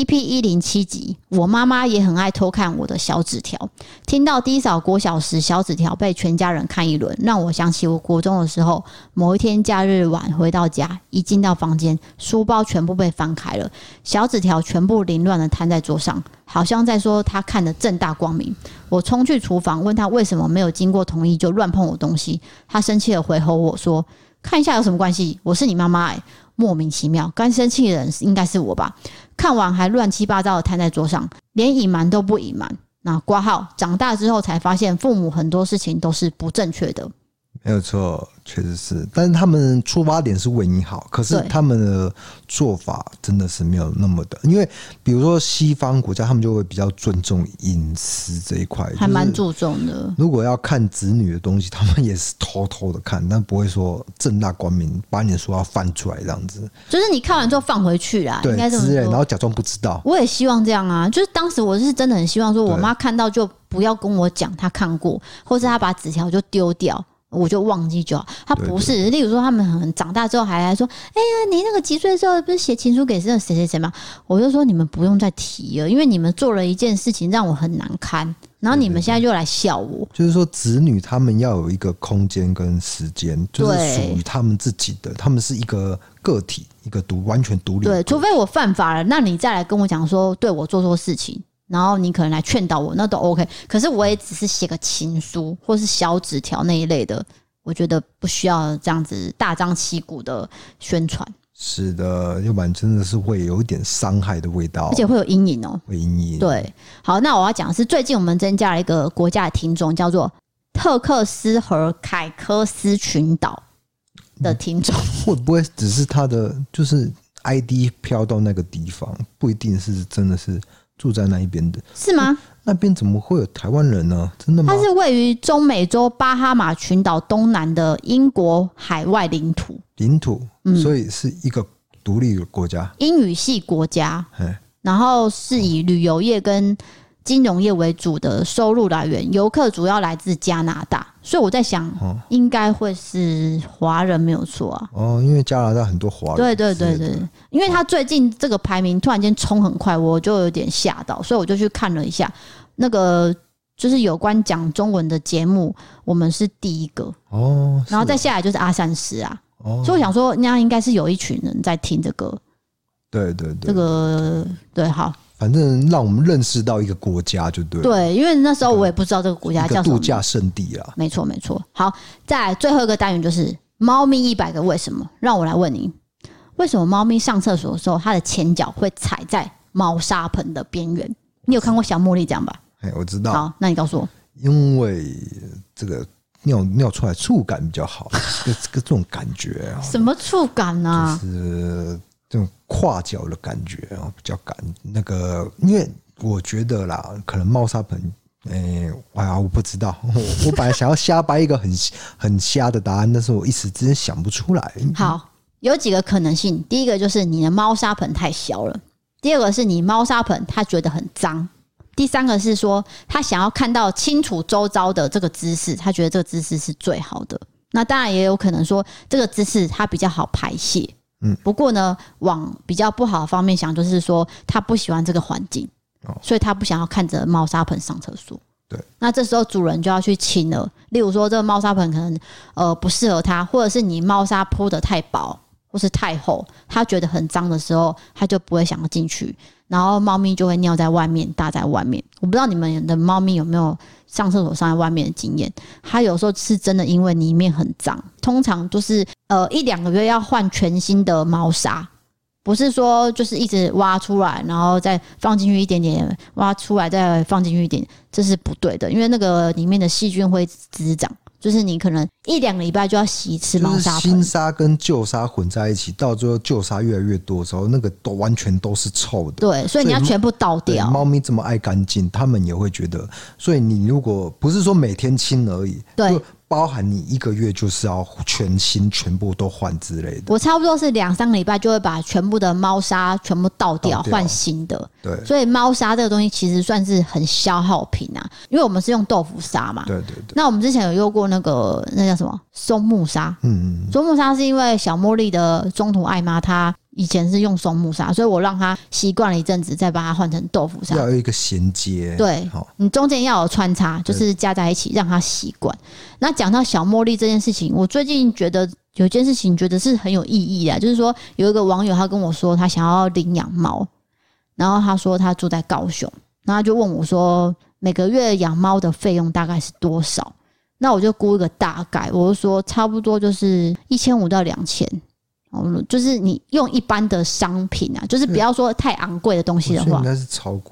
EP107 集，我妈妈也很爱偷看我的小纸条。听到D嫂国小时小纸条被全家人看一轮，让我想起我国中的时候，某一天假日晚回到家，一进到房间，书包全部被翻开了，小纸条全部凌乱的摊在桌上，好像在说他看得正大光明。我冲去厨房问他为什么没有经过同意就乱碰我东西，他生气的回吼我说：“看一下有什么关系？我是你妈妈欸。”莫名其妙，该生气的人应该是我吧？看完还乱七八糟的摊在桌上，连隐瞒都不隐瞒。 那挂号长大之后才发现，父母很多事情都是不正确的。 没有错，确实是，但是他们出发点是为你好，可是他们的做法真的是没有那么的，因为比如说西方国家，他们就会比较尊重隐私这一块， 还蛮注重的。 如果要看子女的东西，他们也是偷偷的看，但不会说正大光明把你的书要翻出来这样子， 就是你看完之后放回去啦， 对， 应该这么说， 然后假装不知道。 我也希望这样啊，就是当时我是真的很希望说，我妈看到就不要跟我讲她看过，或是她把纸条就丢掉。我就忘记就好，他不是。对对对，例如说，他们很长大之后还来说：“哎呀，你那个几岁的时候不是写情书给谁谁谁吗？”我就说：“你们不用再提了，因为你们做了一件事情让我很难堪，然后你们现在就来笑我。”对对对，就是说，子女他们要有一个空间跟时间，就是属于他们自己的，他们是一个个体，一个完全独立的。对，除非我犯法了，那你再来跟我讲说，对我做错事情。然后你可能来劝导我，那都 OK。可是我也只是写个情书或是小纸条那一类的，我觉得不需要这样子大张旗鼓的宣传。是的，要不然真的是会有一点伤害的味道，而且会有阴影哦，会阴影。对，好，那我要讲的是最近我们增加了一个国家的听众，叫做特克斯和凯科斯群岛的听众。会不会只是他的就是 ID 飘到那个地方，不一定是真的是住在那一边的，是吗？那边怎么会有台湾人呢？真的吗？它是位于中美洲巴哈马群岛东南的英国海外领土，所以是一个独立的国家，英语系国家，然后是以旅游业跟金融业为主的收入来源，游客主要来自加拿大，所以我在想，应该会是华人没有错啊。哦，因为加拿大很多华人。对对对对，因为他最近这个排名突然间冲很快，我就有点吓到，所以我就去看了一下，那个就是有关讲中文的节目，我们是第一个哦，然后再下来就是阿善师啊。哦，所以我想说，那应该是有一群人在听这个。对对对，这个对好。反正让我们认识到一个国家就对了。对，因为那时候我也不知道这个国家叫什么，一个度假胜地啦。没错没错。好，再来最后一个单元就是猫咪100个为什么。让我来问你，为什么猫咪上厕所的时候，它的前脚会踩在猫砂盆的边缘？你有看过小茉莉这样吧？哎，我知道。好，那你告诉我。因为这个尿出来触感比较好，这种感觉啊。什么触感啊？就是这种跨脚的感觉比较感那个，因为我觉得啦，可能猫砂盆，我不知道，我本来想要瞎掰一个很瞎的答案，但是我一时之间想不出来。好，有几个可能性，第一个就是你的猫砂盆太小了，第二个是你猫砂盆它觉得很脏，第三个是说他想要看到清楚周遭的这个姿势，他觉得这个姿势是最好的。那当然也有可能说这个姿势它比较好排泄。不过呢，往比较不好的方面想，就是说他不喜欢这个环境，所以他不想要看着猫砂盆上厕所。对，那这时候主人就要去清了。例如说，这个猫砂盆可能不适合他，或者是你猫砂铺得太薄或是太厚，他觉得很脏的时候，他就不会想要进去，然后猫咪就会尿在外面，大在外面。我不知道你们的猫咪有没有上厕所上在外面的经验，它有时候是真的因为里面很脏，通常都是1-2个月要换全新的猫砂，不是说就是一直挖出来然后再放进去一点点，挖出来再放进去一点，这是不对的，因为那个里面的细菌会滋长，就是你可能1-2个礼拜就要洗一次猫砂盆，就是新砂跟旧砂混在一起，到最后旧砂越来越多的时候，那个都完全都是臭的。对，所以你要全部倒掉。猫咪这么爱干净，他们也会觉得，所以你如果不是说每天清而已，对，包含你1个月就是要全新全部都换之类的。我差不多是2-3个礼拜就会把全部的猫砂全部倒掉换新的。对，所以猫砂这个东西其实算是很消耗品啊，因为我们是用豆腐砂嘛。对对对。那我们之前有用过那叫什么松木砂。松木砂是因为小茉莉的中途爱妈她以前是用松木砂，所以我让他习惯了一阵子，再把它换成豆腐砂。要有一个衔接，对，你中间要有穿插，就是加在一起让他习惯。那讲到小茉莉这件事情，我最近觉得有一件事情觉得是很有意义的，就是说有一个网友他跟我说他想要领养猫，然后他说他住在高雄，然后他就问我说每个月养猫的费用大概是多少？那我就估一个大概，我就说差不多就是1500到2000。就是你用一般的商品啊，就是不要说太昂贵的东西的话，应该是超过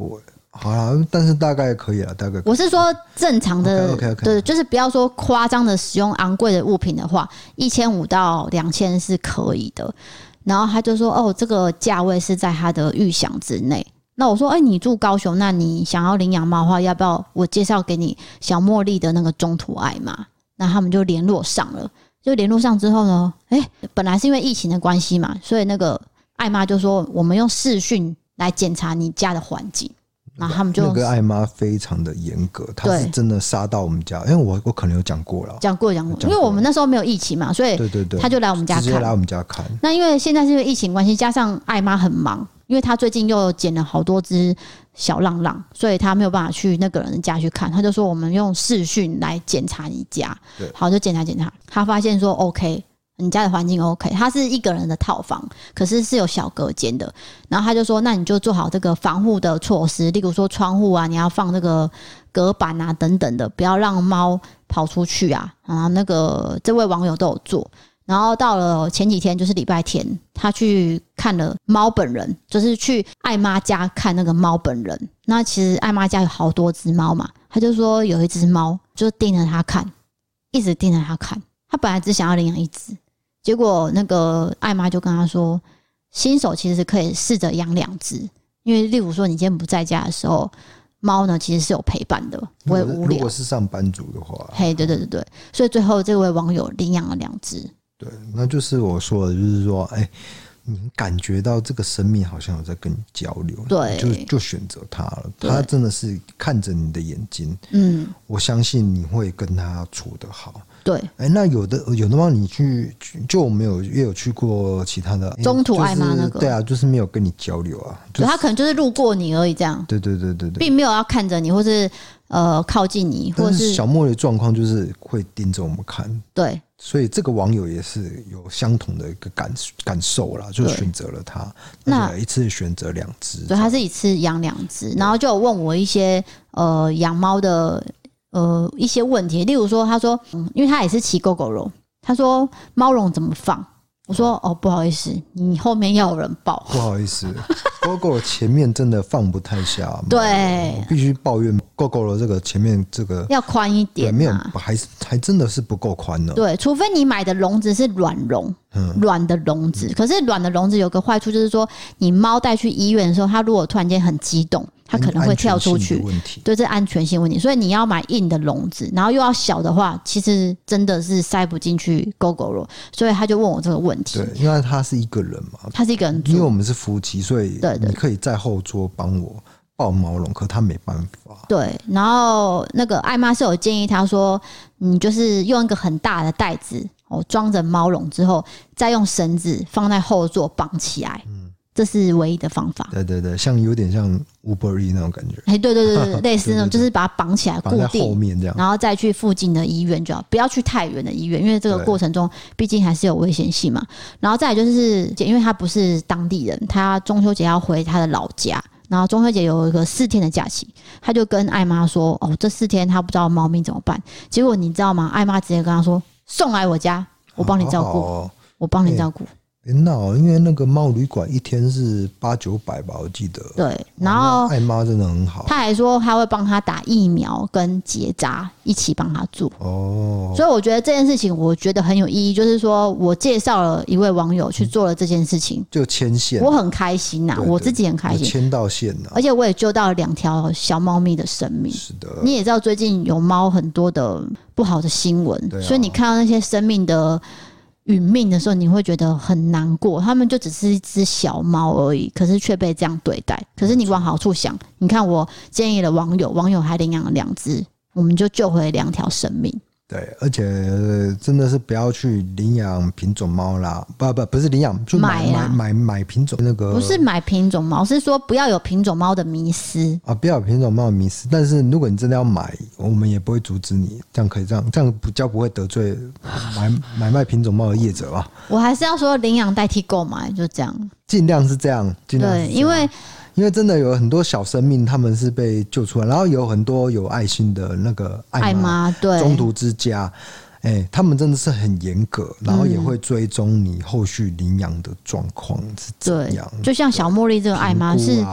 好啦，但是大概可以了，大概可以。 我是说正常的 OK， 对，就是不要说夸张的使用昂贵的物品的话，1500到2000是可以的。然后他就说哦，这个价位是在他的预想之内。那我说你住高雄，那你想要领养猫的话，要不要我介绍给你小茉莉的那个中途爱妈？那他们就联络上了。就联络上之后呢，本来是因为疫情的关系嘛，所以那个爱妈就说我们用视讯来检查你家的环境。然后他们就那个爱妈非常的严格，她是真的杀到我们家，因为我可能有讲过了，讲过，因为我们那时候没有疫情嘛，所以他就来我们家看， 直接来我们家看。 那因为现在是因为疫情关系，加上爱妈很忙，因为他最近又捡了好多只小浪浪，所以他没有办法去那个人的家去看。他就说我们用视讯来检查你家，好，就检查，他发现说 OK。你家的环境 OK， 它是一个人的套房，可是是有小隔间的。然后他就说，那你就做好这个防护的措施，例如说窗户啊，你要放这个隔板啊等等的，不要让猫跑出去啊。然后那个这位网友都有做。然后到了前几天，就是礼拜天，他去看了猫本人，就是去爱妈家看那个猫本人。那其实爱妈家有好多只猫嘛，他就说有一只猫就盯着他看，一直盯着他看。他本来只想要领养一只。结果那个爱妈就跟他说，新手其实可以试着养2只，因为例如说你今天不在家的时候，猫呢其实是有陪伴的，不会无聊。 如果是上班族的话， 对，所以最后这位网友领养了2只。 对，那就是我说的，就是说，你感觉到这个生命好像有在跟你交流， 对， 就选择它了。它真的是看着你的眼睛，我相信你会跟它处得好。 对， 那有的猫你去，就我们也有去过其他的中途爱妈那个， 对啊，就是没有跟你交流啊， 对，他可能就是路过你而已，这样， 对， 并没有要看着你，或是靠近你，或是小茉莉的状况就是会盯着我们看， 对， 所以这个网友也是有相同的一个感受啦，就选择了他，那一次选择2只， 对，他是一次养2只，然后就有问我一些养猫的。一些问题，例如说，他说，因为他也是骑狗狗笼，他说猫笼怎么放？我说不好意思，你后面要有人抱。 不好意思，狗狗前面真的放不太下。 对， 我必须抱怨狗狗的这个前面这个要宽一点， 没有，还真的是不够宽呢。 对，除非你买的笼子是软笼，软的笼子。可是软的笼子有个坏处，就是说你猫带去医院的时候，它如果突然间很激动，它可能会跳出去，对，这安全性问题。所以你要买硬的笼子，然后又要小的话，其实真的是塞不进去狗狗笼。所以他就问我这个问题。 对，因为他是一个人嘛， 他是一个人住， 因为我们是夫妻，所以你可以在后桌帮我抱猫笼，可他没办法。 对，然后那个艾妈是有建议他说，你就是用一个很大的袋子装着猫笼之后，再用绳子放在后座绑起来。这是唯一的方法。 对，像有点像 Uber E 那种感觉。 对，类似那种，就是把它绑起来固定， 绑在后面这样， 然后再去附近的医院就好，不要去太远的医院，因为这个过程中毕竟还是有危险性嘛。然后再来就是，因为他不是当地人，他中秋节要回他的老家。然后中秋节有一个4天的假期，他就跟艾妈说：“这4天他不知道猫咪怎么办。”结果你知道吗？艾妈直接跟他说：“送来我家，我帮你照顾，我帮你照顾。” 别闹，因为那个猫旅馆1天是800-900吧，我记得。 对，然后艾妈真的很好， 他还说他会帮他打疫苗跟结扎，一起帮他做。所以我觉得这件事情，我觉得很有意义，就是说我介绍了一位网友去做了这件事情， 就牵线， 我很开心呐，我自己很开心， 牵到线呐， 而且我也救到了2条小猫咪的生命。 是的， 你也知道最近有猫很多的不好的新闻，所以你看到那些生命的殒命的时候，你会觉得很难过。他们就只是一只小猫而已，可是却被这样对待。可是你往好处想，你看我建议了网友还领养了2只，我们就救回2条生命。 对，而且真的是不要去领养品种猫啦，不是领养，就买品种那个， 不是买品种猫，是说不要有品种猫的迷思啊，不要有品种猫的迷思。但是如果你真的要买，我们也不会阻止你，这样可以这样比较不会得罪买卖品种猫的业者吧？ 我还是要说领养代替购买，就这样， 尽量是这样， 对， 因为真的有很多小生命，他们是被救出来，然后有很多有爱心的那个爱妈， 对， 中途之家，他们真的是很严格，然后也会追踪你后续领养的状况是怎样。 就像小茉莉这个爱妈是，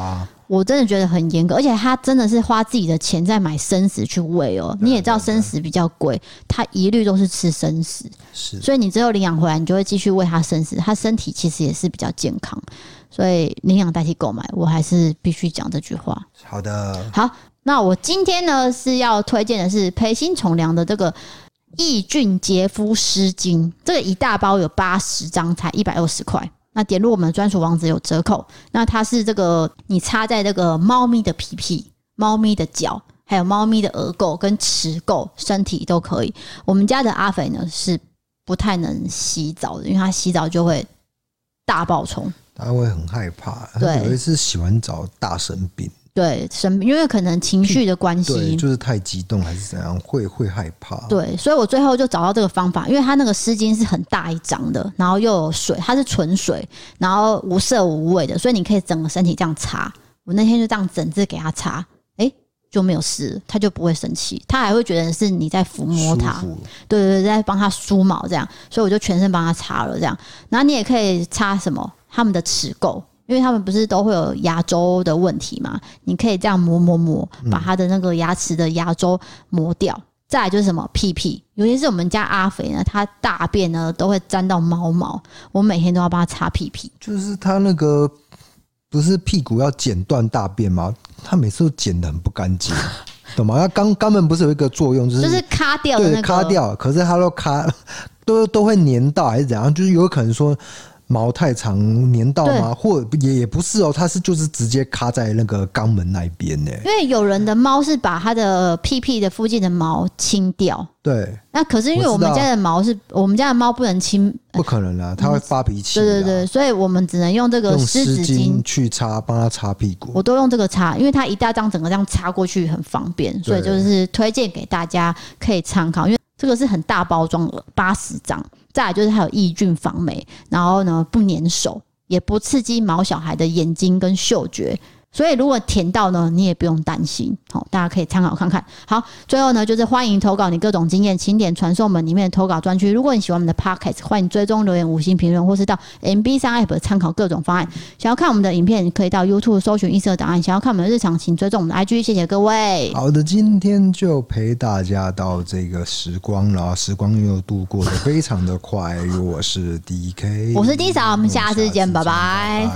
我真的觉得很严格，而且他真的是花自己的钱在买生食去喂哦。你也知道生食比较贵，他一律都是吃生食， 是， 所以你之后领养回来，你就会继续喂他生食，他身体其实也是比较健康。所以领养代替购买，我还是必须讲这句话。 好的， 好，那我今天呢是要推荐的是培新宠粮的这个益菌洁肤湿巾，这个一大包有80张，才120块。那点入我们的专属网址有折扣。那它是这个你插在这个猫咪的屁屁、猫咪的脚，还有猫咪的额垢跟齿垢，身体都可以。我们家的阿肥呢是不太能洗澡的，因为他洗澡就会大爆冲， 他会很害怕。 对， 有一次洗完澡大生病。 对，因为可能情绪的关系， 对，就是太激动还是怎样，会害怕。 对，所以我最后就找到这个方法，因为它那个湿巾是很大一张的，然后又有水，它是纯水，然后无色无味的，所以你可以整个身体这样擦。我那天就这样整只给它擦，就没有事，它就不会生气，它还会觉得是你在抚摸它，对对对，在帮它梳毛这样，所以我就全身帮它擦了这样。然后你也可以擦什么？他们的齿垢。因为他们不是都会有牙周的问题嘛，你可以这样磨，把他的那个牙齿的牙周磨掉。再来就是什么屁屁，尤其是我们家阿肥呢，他大便呢都会沾到猫毛，我每天都要帮他擦屁屁。 就是他那个不是屁股要剪断大便吗？他每次都剪得很不干净，懂吗？他肛门不是有一个作用，就是卡掉的那个， 对，卡掉，可是他都会粘到还是怎样？就是有可能说。毛太长粘到吗？或也不是哦，它就是直接卡在那个肛门那边呢。因为有人的猫是把它的屁屁的附近的毛清掉， 对。 那可是因为我们家的毛是我们家的猫不能清， 不可能啊，它会发脾气。 对对对，所以我们只能用这个湿纸巾去擦，帮它擦屁股。 我都用这个擦，因为它一大张整个这样擦过去很方便，所以就是推荐给大家可以参考，因为这个是很大包装的80张。再来就是它有抑菌防霉，然后呢不粘手，也不刺激毛小孩的眼睛跟嗅觉，所以如果舔到呢，你也不用担心。好，大家可以参考看看。好，最后呢就是欢迎投稿你各种经验，请点传送门里面的投稿专区。如果你喜欢我们的 Podcast， 欢迎追踪留言5星评论，或是到 MB3 App 参考各种方案。想要看我们的影片，可以到 YouTube 搜寻异色档案。想要看我们的日常，请追踪我们的 IG。谢谢各位。 好的，今天就陪大家到这个时光了，时光又度过得非常的快。我是 DK， 我是 D 嫂，我们下次见，拜拜。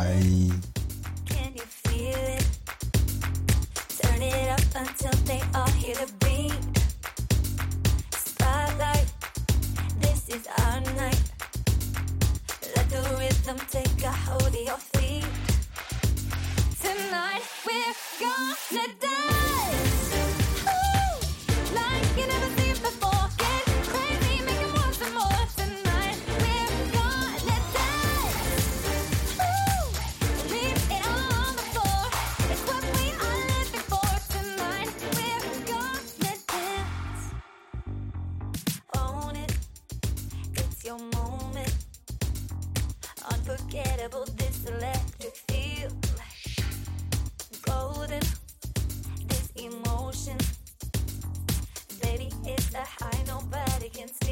Until they all hear the beat. Spotlight, this is our night. Let the rhythm take a hold of your feet. Tonight we're gonna dance, ooh, like you never seen before. Get crazy, make it want some more. Tonight we're gonna dance, ooh, leave it all on the floor. It's what we are living for. Your moment, unforgettable, this electric feel, golden, this emotion, baby, it's a high nobody can steal.